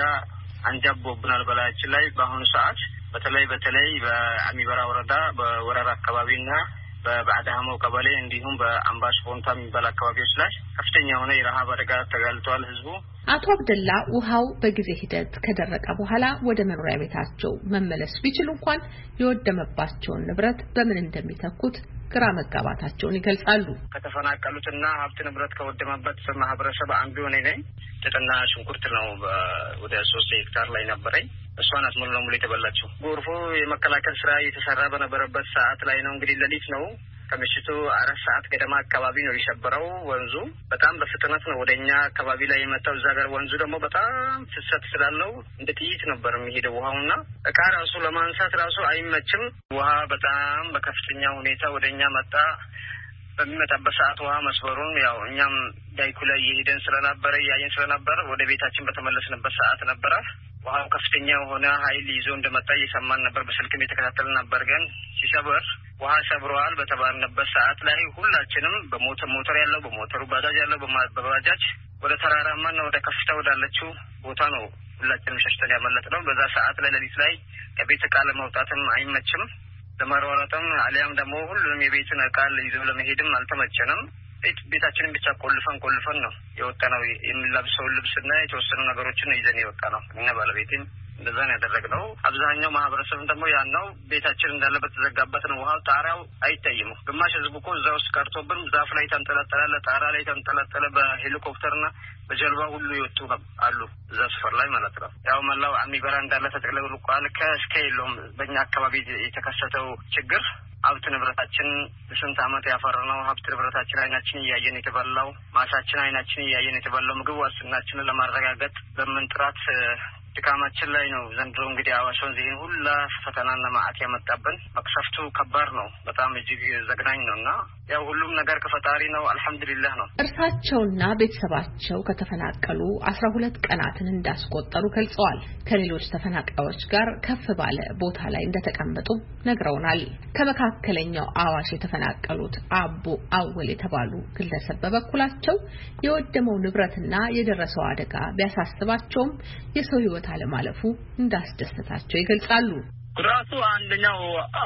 አንጃቦብናል በላያችን ላይ በአሁኑ ሰዓት በተለይ በተለይ በአሚበራ ወረዳ በወረራ አካባቢና በባዳሃሞ ቀበሌ እንዲሁም በአምባሽ ፎንታ የሚባል አካባቢዎች ላይ ከፍተኛ የሆነ የረሃብ አደጋ ተጋልጧል ህዝቡ። አቶ አብደላ ውሃው በጊዜ ሂደት ከደረቀ በኋላ ወደ መኖሪያ ቤታቸው መመለስ ቢችሉ እንኳን የወደመባቸውን ንብረት በምን እንደሚተኩት ግራ መጋባታቸውን ይገልጻሉ። ከተፈናቀሉትና ሀብት ንብረት ከወደመበት ማህበረሰብ አንዱ እኔ ነኝ። ጥጥና ሽንኩርት ነው ወደ ሶስት ሄክታር ላይ ነበረኝ። እሷን አስሙሉ ለሙሉ የተበላቸው ጎርፉ የመከላከል ስራ እየተሰራ በነበረበት ሰዓት ላይ ነው። እንግዲህ ሌሊት ነው ከምሽቱ አራት ሰዓት ገደማ አካባቢ ነው የሰበረው ወንዙ። በጣም በፍጥነት ነው ወደኛ አካባቢ ላይ የመጣው። እዛ ጋር ወንዙ ደግሞ በጣም ፍሰት ስላለው እንደ ጥይት ነበር የሚሄደው ውሃውና እቃ ራሱ ለማንሳት ራሱ አይመችም። ውሃ በጣም በከፍተኛ ሁኔታ ወደኛ መጣ። በሚመጣበት ሰዓት ውሃ መስበሩን ያው እኛም ዳይኩ ላይ እየሄደን ስለነበረ እያየን ስለነበረ ወደ ቤታችን በተመለስንበት ሰዓት ነበረ ውሃው ከፍተኛ የሆነ ኃይል ይዞ እንደመጣ እየሰማን ነበር። በስልክም የተከታተልን ነበር። ግን ሲሰበር ውሃ ሰብረዋል በተባልንበት ሰዓት ላይ ሁላችንም በሞተር ሞተር ያለው በሞተሩ ባጃጅ ያለው በባጃጅ ወደ ተራራማና ወደ ከፍታ ወዳለችው ቦታ ነው ሁላችንም ሸሽተን ያመለጥነው። በዛ ሰዓት ላይ ሌሊት ላይ ከቤት ዕቃ ለመውጣትም አይመችም፣ ለመሯሯጥም አሊያም ደግሞ ሁሉንም የቤትን ዕቃ ይዘው ለመሄድም አልተመቸንም። ቤታችንን ብቻ ቆልፈን ቆልፈን ነው የወጣነው። የሚለብሰው ልብስና የተወሰኑ ነገሮችን ይዘን የወጣነው እኛ ባለቤቴም እንደዛ ነው ያደረግነው። አብዛኛው ማህበረሰብም ደግሞ ያን ነው። ቤታችን እንዳለበት ተዘጋበት ነው። ውሃው ጣሪያው አይታይም። ግማሽ ህዝቡ እኮ እዛ ውስጥ ቀርቶብን ዛፍ ላይ ተንጠለጠለ፣ ጣራ ላይ ተንጠለጠለ። በሄሊኮፕተርና በጀልባ ሁሉ ይወጡ አሉ እዛ ሰፈር ላይ ማለት ነው። ያው መላው አሚበራ እንዳለ ተጠቅልሏል። ከእስከ የለውም። በእኛ አካባቢ የተከሰተው ችግር ሀብት ንብረታችን በስንት ዓመት ያፈራነው ሀብት ንብረታችን አይናችን እያየን የተበላው፣ ማሳችን አይናችን እያየን የተበላው፣ ምግብ ዋስትናችንን ለማረጋገጥ በምንጥራት ድካማችን ላይ ነው። ዘንድሮ እንግዲህ አዋሽ ወንዝ ይህን ሁላ ፈተናና ማዕት ያመጣብን። መቅሰፍቱ ከባድ ነው። በጣም እጅግ ዘግናኝ ነው እና ያው ሁሉም ነገር ከፈጣሪ ነው። አልሐምዱሊላህ ነው። እርሳቸውና ቤተሰባቸው ከተፈናቀሉ አስራ ሁለት ቀናትን እንዳስቆጠሩ ገልጸዋል። ከሌሎች ተፈናቃዮች ጋር ከፍ ባለ ቦታ ላይ እንደተቀመጡ ነግረውናል። ከመካከለኛው አዋሽ የተፈናቀሉት አቦ አወል የተባሉ ግለሰብ በበኩላቸው የወደመው ንብረትና የደረሰው አደጋ ቢያሳስባቸውም የሰው ሕይወት አለማለፉ እንዳስደሰታቸው ይገልጻሉ። ራሱ አንደኛው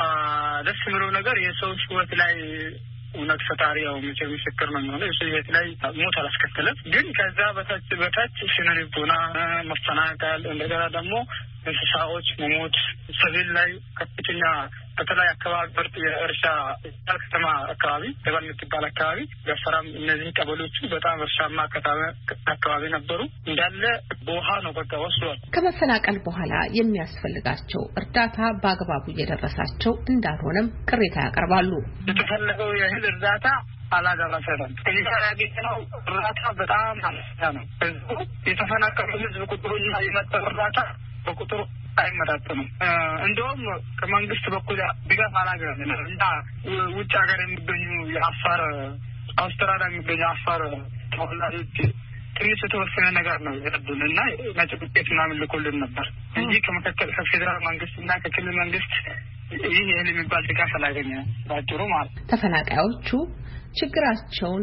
ደስ የሚለው ነገር የሰው ሕይወት ላይ እውነት ፈጣሪ ያው ምስክር ነው የሚሆነው። የሰው ሕይወት ላይ ሞት አላስከተለም። ግን ከዛ በታች በታች ስነ ልቦና መፈናቀል፣ እንደገና ደግሞ እንስሳዎች መሞት፣ ሰብል ላይ ከፍተኛ በተለይ አካባቢ ብርት የእርሻ ከተማ አካባቢ ደባል የምትባል አካባቢ ገፈራም እነዚህ ቀበሌዎቹ በጣም እርሻማ አካባቢ ነበሩ። እንዳለ በውሃ ነው በቃ ወስዷል። ከመፈናቀል በኋላ የሚያስፈልጋቸው እርዳታ በአግባቡ እየደረሳቸው እንዳልሆነም ቅሬታ ያቀርባሉ። የተፈለገው የእህል እርዳታ አላደረሰንም። ከዚህ ጋር ያገኘነው እርዳታ በጣም አነስተኛ ነው። ህዝቡ የተፈናቀሉ ህዝብ ቁጥሩና የመጣው እርዳታ በቁጥሩ አይመጣጠንም። እንደውም ከመንግስት በኩል ድጋፍ አላገኘንም እና ውጭ ሀገር የሚገኙ የአፋር አውስትራሊያ የሚገኙ አፋር ተወላጆች ትንሽ የተወሰነ ነገር ነው ይረዱን እና ነጭ ውጤት ምናምን ልኮልን ነበር እንጂ ከመካከል ከፌዴራል መንግስት እና ከክልል መንግስት ይህ ይህን የሚባል ድጋፍ አላገኘንም ባጭሩ ማለት። ተፈናቃዮቹ ችግራቸውን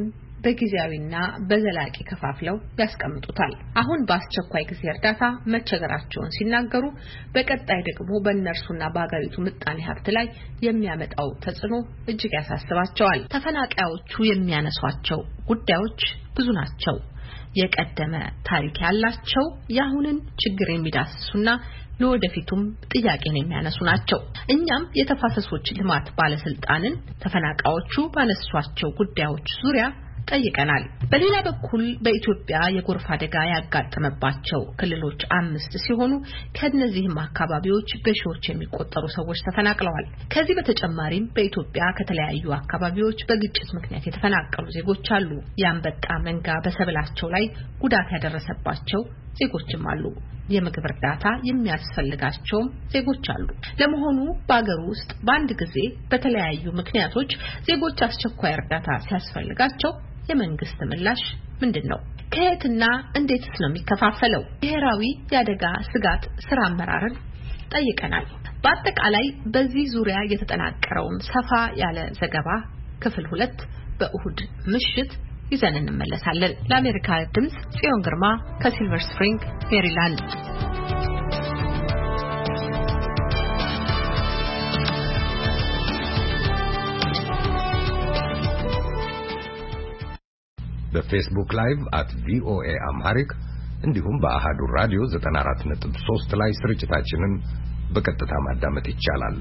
በጊዜያዊና በዘላቂ ከፋፍለው ያስቀምጡታል። አሁን በአስቸኳይ ጊዜ እርዳታ መቸገራቸውን ሲናገሩ በቀጣይ ደግሞ በእነርሱና በአገሪቱ ምጣኔ ሀብት ላይ የሚያመጣው ተጽዕኖ እጅግ ያሳስባቸዋል። ተፈናቃዮቹ የሚያነሷቸው ጉዳዮች ብዙ ናቸው። የቀደመ ታሪክ ያላቸው የአሁንን ችግር የሚዳስሱና ለወደፊቱም ጥያቄን የሚያነሱ ናቸው። እኛም የተፋሰሶች ልማት ባለስልጣንን ተፈናቃዮቹ ባነሷቸው ጉዳዮች ዙሪያ ጠይቀናል። በሌላ በኩል በኢትዮጵያ የጎርፍ አደጋ ያጋጠመባቸው ክልሎች አምስት ሲሆኑ ከነዚህም አካባቢዎች በሺዎች የሚቆጠሩ ሰዎች ተፈናቅለዋል። ከዚህ በተጨማሪም በኢትዮጵያ ከተለያዩ አካባቢዎች በግጭት ምክንያት የተፈናቀሉ ዜጎች አሉ። የአንበጣ መንጋ በሰብላቸው ላይ ጉዳት ያደረሰባቸው ዜጎችም አሉ። የምግብ እርዳታ የሚያስፈልጋቸውም ዜጎች አሉ። ለመሆኑ በአገር ውስጥ በአንድ ጊዜ በተለያዩ ምክንያቶች ዜጎች አስቸኳይ እርዳታ ሲያስፈልጋቸው የመንግስት ምላሽ ምንድነው? ከየትና እንዴትስ ነው የሚከፋፈለው? ብሔራዊ የአደጋ ስጋት ስራ አመራርን ጠይቀናል። በአጠቃላይ በዚህ ዙሪያ የተጠናቀረውን ሰፋ ያለ ዘገባ ክፍል ሁለት በእሁድ ምሽት ይዘን እንመለሳለን። ለአሜሪካ ድምጽ ጽዮን ግርማ ከሲልቨር ስፕሪንግ ሜሪላንድ። በፌስቡክ ላይቭ አት ቪኦኤ አምሃሪክ እንዲሁም በአሃዱ ራዲዮ ዘጠና አራት ነጥብ ሶስት ላይ ስርጭታችንን በቀጥታ ማዳመጥ ይቻላል።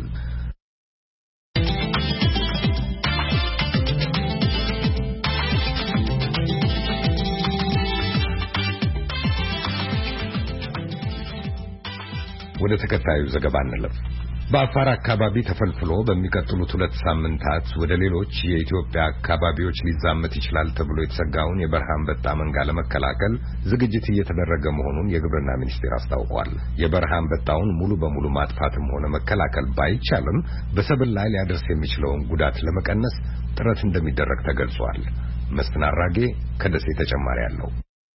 ወደ ተከታዩ ዘገባ እንለፍ። በአፋር አካባቢ ተፈልፍሎ በሚቀጥሉት ሁለት ሳምንታት ወደ ሌሎች የኢትዮጵያ አካባቢዎች ሊዛመት ይችላል ተብሎ የተሰጋውን የበረሃ አንበጣ መንጋ ለመከላከል ዝግጅት እየተደረገ መሆኑን የግብርና ሚኒስቴር አስታውቋል። የበረሃ አንበጣውን ሙሉ በሙሉ ማጥፋትም ሆነ መከላከል ባይቻልም በሰብል ላይ ሊያደርስ የሚችለውን ጉዳት ለመቀነስ ጥረት እንደሚደረግ ተገልጿል። መስፍን አራጌ ከደሴ ተጨማሪ አለው።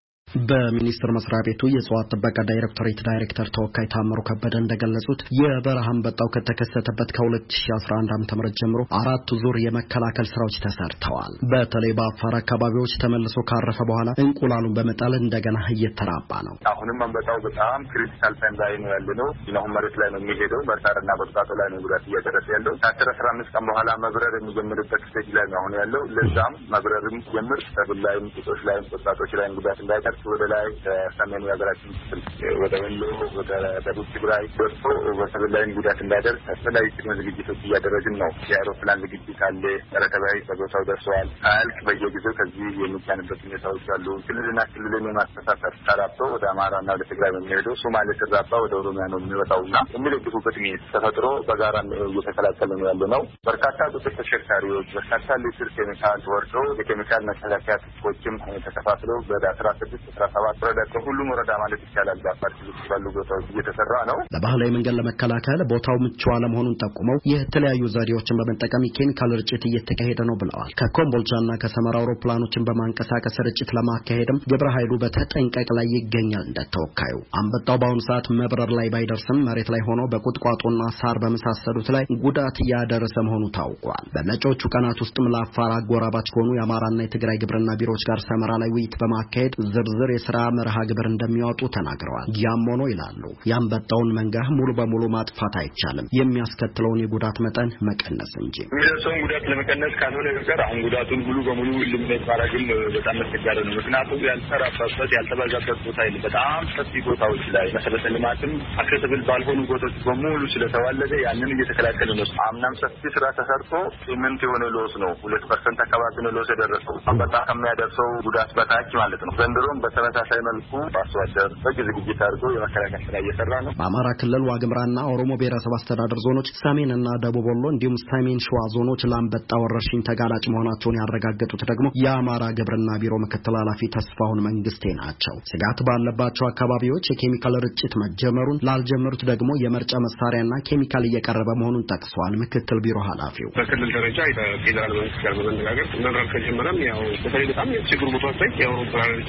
በሚኒስቴር መስሪያ ቤቱ የእጽዋት ጥበቃ ዳይሬክቶሬት ዳይሬክተር ተወካይ ታምሩ ከበደ እንደገለጹት የበረሃ አንበጣው ከተከሰተበት ከ2011 ዓ.ም ጀምሮ አራት ዙር የመከላከል ስራዎች ተሰርተዋል። በተለይ በአፋር አካባቢዎች ተመልሶ ካረፈ በኋላ እንቁላሉን በመጣል እንደገና እየተራባ ነው። አሁንም አንበጣው በጣም ክሪቲካል ታይም ላይ ነው ያለነው። አሁን መሬት ላይ ነው የሚሄደው። በርታርና በርታቶ ላይ ነው ጉዳት እያደረሰ ያለው። ከአስራ አምስት ቀን በኋላ መብረር የሚጀምርበት ስቴጅ ላይ ነው አሁን ያለው። ለዛም መብረርም ጀምር ሰብል ላይም ቁጦች ላይም ወጣቶች ላይም ጉዳት እንዳይደርስ ወደ ላይ ከሰሜኑ የሀገራችን ክፍል ወደ ወሎ ወደ ደቡብ ትግራይ ወጥቶ በሰብል ላይም ጉዳት እንዳይደርስ አስፈላጊ ቅድመ ዝግጅቶች እያደረግን ነው። የአውሮፕላን ዝግጅት አለ። ተረከባይ በቦታው ደርሰዋል። አልክ በየጊዜው ከዚህ የሚጫንበት ሁኔታዎች አሉ። ክልልና ክልልን የማስተሳሰር ተራብቶ ወደ አማራና ወደ ትግራይ ነው የሚሄደው። ሶማሌ ተራባ ወደ ኦሮሚያ ነው የሚወጣውና የሚደግፉበት ሚት ተፈጥሮ በጋራ እየተከላከለ ነው ያለ ነው። በርካታ ቁጥር ተሽከርካሪዎች በርካታ ሊትር ኬሚካል ወርዶ የኬሚካል መከላከያ ትጥቆችም ተከፋፍለው ወደ አስራ ስድስት አስራ ሰባት ወረዳ ከሁሉም ወረዳ ማለት ይቻላል በአፋር ክልል ባሉ ቦታዎች እየተሰራ ነው። በባህላዊ መንገድ ለመከላከል ቦታው ምቹ አለመሆኑን ጠቁመው የተለያዩ ዘዴዎችን በመጠቀም የኬሚካል ርጭት እየተካሄደ ነው ብለዋል። ከኮምቦልቻና ከሰመራ አውሮፕላኖችን በማንቀሳቀስ ርጭት ለማካሄድም ግብረ ኃይሉ በተጠንቀቅ ላይ ይገኛል። እንደተወካዩ አንበጣው በአሁኑ ሰዓት መብረር ላይ ባይደርስም መሬት ላይ ሆኖ በቁጥቋጦና ሳር በመሳሰሉት ላይ ጉዳት እያደረሰ መሆኑ ታውቋል። በመጪዎቹ ቀናት ውስጥም ለአፋር አጎራባች ከሆኑ የአማራና የትግራይ ግብርና ቢሮዎች ጋር ሰመራ ላይ ውይይት በማካሄድ ዝርዝር የስራ መርሃ ግብር እንደሚያወጡ ተናግረዋል። ያም ሆኖ ይላሉ ያንበጣውን መንጋ ሙሉ በሙሉ ማጥፋት አይቻልም፣ የሚያስከትለውን የጉዳት መጠን መቀነስ እንጂ። የሚደርሰውን ጉዳት ለመቀነስ ካልሆነ ነገር አሁን ጉዳቱን ሙሉ በሙሉ ልምነት ማድረግም በጣም አስቸጋሪ ነው። ምክንያቱም ያልተራባበት ያልተባዛበት ቦታ የለም። በጣም ሰፊ ቦታዎች ላይ መሰረተ ልማትም አክሰስብል ባልሆኑ ቦታዎች በሙሉ ስለተዋለደ ያንን እየተከላከለ ነው። አምናም ሰፊ ስራ ተሰርቶ ስምንት የሆነ ሎስ ነው ሁለት ፐርሰንት አካባቢ ነው ሎስ የደረሰው አንበጣ ከሚያደርሰው ጉዳት በታች ማለት ነው። ዘንድሮም በተመሳሳይ መልኩ አስተዳደር በቂ ዝግጅት አድርጎ የመከላከል ስራ እየሰራ ነው። በአማራ ክልል ዋግምራና ኦሮሞ ብሔረሰብ አስተዳደር ዞኖች ሰሜንና ደቡብ ወሎ እንዲሁም ሰሜን ሸዋ ዞኖች ለአንበጣ ወረርሽኝ ተጋላጭ መሆናቸውን ያረጋገጡት ደግሞ የአማራ ግብርና ቢሮ ምክትል ኃላፊ ተስፋሁን መንግስቴ ናቸው። ስጋት ባለባቸው አካባቢዎች የኬሚካል ርጭት መጀመሩን ላልጀመሩት ደግሞ የመርጫ መሳሪያና ኬሚካል እየቀረበ መሆኑን ጠቅሰዋል። ምክትል ቢሮ ኃላፊው በክልል ደረጃ የፌዴራል መንግስት ጋር በመነጋገር መብረር ከጀመረም ያው በተለይ በጣም የችግር ቦታዎች ላይ የአውሮፕላን ርጭት ለማድረግ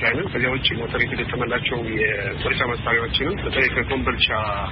ላይ ነን። ከዚያ ውጭ ሞተር የተገጠመላቸው የፖሊስ መሳሪያዎችንም በተለይ ከኮምቦልቻ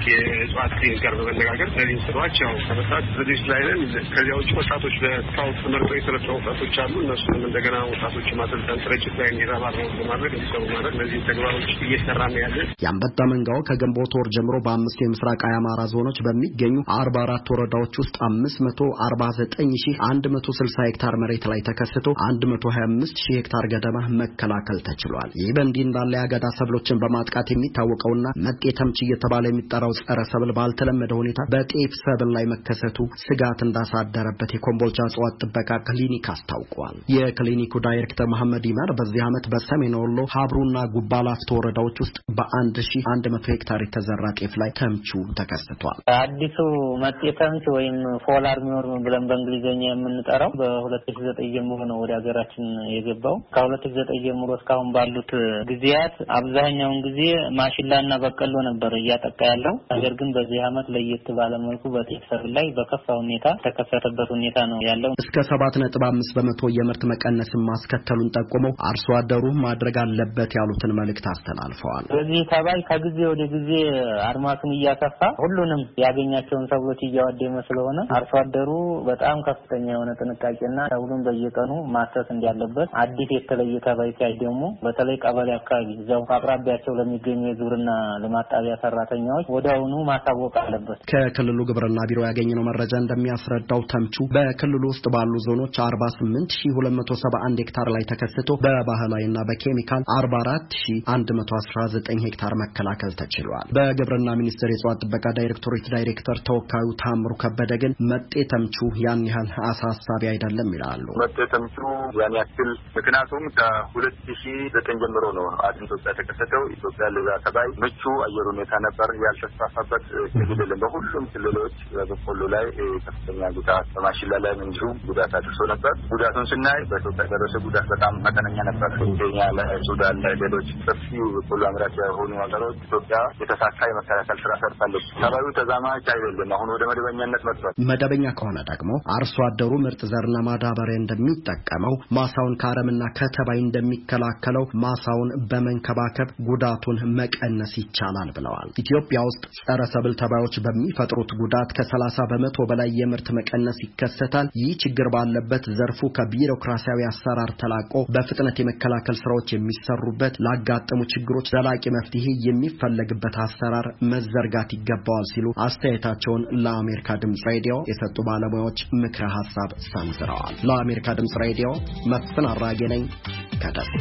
የእጽዋት ክሊኒክ ጋር በመነጋገር እነዚህ ስራዎች ያው ከመስራት ዝግጅት ላይ ነን። ከዚያ ውጭ ወጣቶች በስካውት ተመርጠው የተለጠፉ ወጣቶች አሉ። እነሱንም እንደገና ወጣቶች ማሰልጠን ስርጭት ላይ እንዲረባረቡ በማድረግ እንዲሰሩ ማድረግ እነዚህ ተግባሮች እየሰራ ነው ያለ። የአንበጣ መንጋው ከግንቦት ወር ጀምሮ በአምስት የምስራቅ አማራ ዞኖች በሚገኙ አርባ አራት ወረዳዎች ውስጥ አምስት መቶ አርባ ዘጠኝ ሺህ አንድ መቶ ስልሳ ሄክታር መሬት ላይ ተከስቶ አንድ መቶ ሀያ አምስት ሺህ ሄክታር ገደማ መከላከል ተችሏል። ይህ በእንዲህ እንዳለ የአገዳ ሰብሎችን በማጥቃት የሚታወቀውና መጤ ተምች እየተባለ የሚጠራው ጸረ ሰብል ባልተለመደ ሁኔታ በጤፍ ሰብል ላይ መከሰቱ ስጋት እንዳሳደረበት የኮምቦልቻ እጽዋት ጥበቃ ክሊኒክ አስታውቋል። የክሊኒኩ ዳይሬክተር መሐመድ ይመር በዚህ ዓመት በሰሜን ወሎ ሀብሩና ጉባላፍቶ ወረዳዎች ውስጥ በአንድ ሺህ አንድ መቶ ሄክታር የተዘራ ጤፍ ላይ ተምቹ ተከስቷል። አዲሱ መጤ ተምች ወይም ፎል አርሚወርም ብለን በእንግሊዘኛ የምንጠራው በሁለት ሺህ ዘጠኝ ጀምሮ ነው ወደ ሀገራችን የገባው። ከሁለት ሺህ ዘጠኝ ጀምሮ እስካሁን ባሉት ጊዜያት አብዛኛውን ጊዜ ማሽላና በቀሎ ነበር እያጠቃ ያለው። ነገር ግን በዚህ ዓመት ለየት ባለ መልኩ በጤፍ ሰብል ላይ በከፋ ሁኔታ ተከሰተበት ሁኔታ ነው ያለው። እስከ ሰባት ነጥብ አምስት በመቶ የምርት መቀነስን ማስከተሉን ጠቁመው አርሶ አደሩ ማድረግ አለበት ያሉትን መልእክት አስተላልፈዋል። በዚህ ተባይ ከጊዜ ወደ ጊዜ አድማሱን እያሰፋ ሁሉንም ያገኛቸውን ሰብሎች እያወደመ ስለሆነ አርሶ አደሩ በጣም ከፍተኛ የሆነ ጥንቃቄና ሰብሉን በየቀኑ ማሰስ እንዳለበት፣ አዲስ የተለየ ተባይ ሲያይ ደግሞ በተለይ ቀበሌ አካባቢ እዛው አቅራቢያቸው ለሚገኙ የግብርና ልማት ጣቢያ ሰራተኞች ወዲያውኑ ማሳወቅ አለበት። ከክልሉ ግብርና ቢሮ ያገኘነው መረጃ እንደሚያስረዳው ተምቹ በክልሉ ውስጥ ባሉ ዞኖች አርባ ስምንት ሺህ ሁለት መቶ ሰባ አንድ ሄክታር ላይ ተከስቶ በባህላዊና በኬሚካል አርባ አራት ሺህ አንድ መቶ አስራ ዘጠኝ ሄክታር መከላከል ተችሏል። በግብርና ሚኒስቴር የእጽዋት ጥበቃ ዳይሬክቶሬት ዳይሬክተር ተወካዩ ታምሩ ከበደ ግን መጤ ተምቹ ያን ያህል አሳሳቢ አይደለም ይላሉ። መጤ ተምቹ ያን ያክል ምክንያቱም ከሁለት ሺህ ዘጠኝ ጀምሮ ነው አዲስ ኢትዮጵያ ተከሰተው። ኢትዮጵያ ለዛ ተባይ ምቹ አየር ሁኔታ ነበር ያልተስፋፋበት ክልል በሁሉም ክልሎች በበቆሎ ላይ ከፍተኛ ጉዳት በማሽላ ላይ እንዲሁ ጉዳት አድርሶ ነበር። ጉዳቱን ስናይ በኢትዮጵያ ደረሰ ጉዳት በጣም መጠነኛ ነበር። ኬንያ ላይ፣ ሱዳን ላይ፣ ሌሎች ሰፊ በቆሎ አምራች የሆኑ ሀገሮች ኢትዮጵያ የተሳካ የመከላከል ስራ ሰርታለች። ተባዩ ተዛማች አይደለም። አሁን ወደ መደበኛነት መጥቷል። መደበኛ ከሆነ ደግሞ አርሶ አደሩ ምርጥ ዘርና ማዳበሪያ እንደሚጠቀመው ማሳውን ከአረምና ከተባይ እንደሚከላከለው ማሳውን በመንከባከብ ጉዳቱን መቀነስ ይቻላል ብለዋል። ኢትዮጵያ ውስጥ ጸረ ሰብል ተባዮች በሚፈጥሩት ጉዳት ከሰላሳ በመቶ በላይ የምርት መቀነስ ይከሰታል። ይህ ችግር ባለበት ዘርፉ ከቢሮክራሲያዊ አሰራር ተላቆ በፍጥነት የመከላከል ስራዎች የሚሰሩበት፣ ላጋጠሙ ችግሮች ዘላቂ መፍትሄ የሚፈለግበት አሰራር መዘርጋት ይገባዋል ሲሉ አስተያየታቸውን ለአሜሪካ ድምጽ ሬዲዮ የሰጡ ባለሙያዎች ምክረ ሐሳብ ሰንዝረዋል። ለአሜሪካ ድምጽ ሬዲዮ መስፍን አራጌ ነኝ ከደሴ።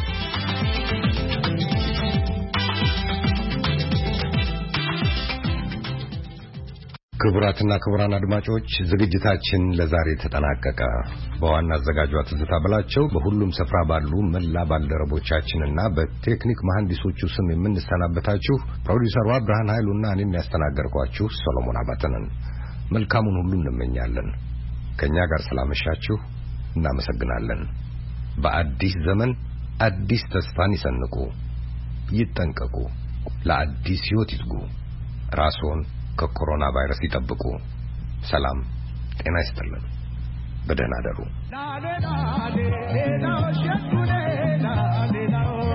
ክቡራትና ክቡራን አድማጮች ዝግጅታችን ለዛሬ ተጠናቀቀ። በዋና አዘጋጇ ትዝታ በላቸው በሁሉም ስፍራ ባሉ መላ ባልደረቦቻችንና በቴክኒክ መሐንዲሶቹ ስም የምንሰናበታችሁ ፕሮዲውሰሯ ብርሃን ኃይሉና እኔም ያስተናገርኳችሁ ሰሎሞን አባተ ነን። መልካሙን ሁሉ እንመኛለን። ከኛ ጋር ስላመሻችሁ እናመሰግናለን። በአዲስ ዘመን አዲስ ተስፋን ይሰንቁ፣ ይጠንቀቁ፣ ለአዲስ ሕይወት ይትጉ፣ ራስዎን ከኮሮና ቫይረስ ይጠብቁ። ሰላም ጤና ይስጥልን። በደህና አደሩ።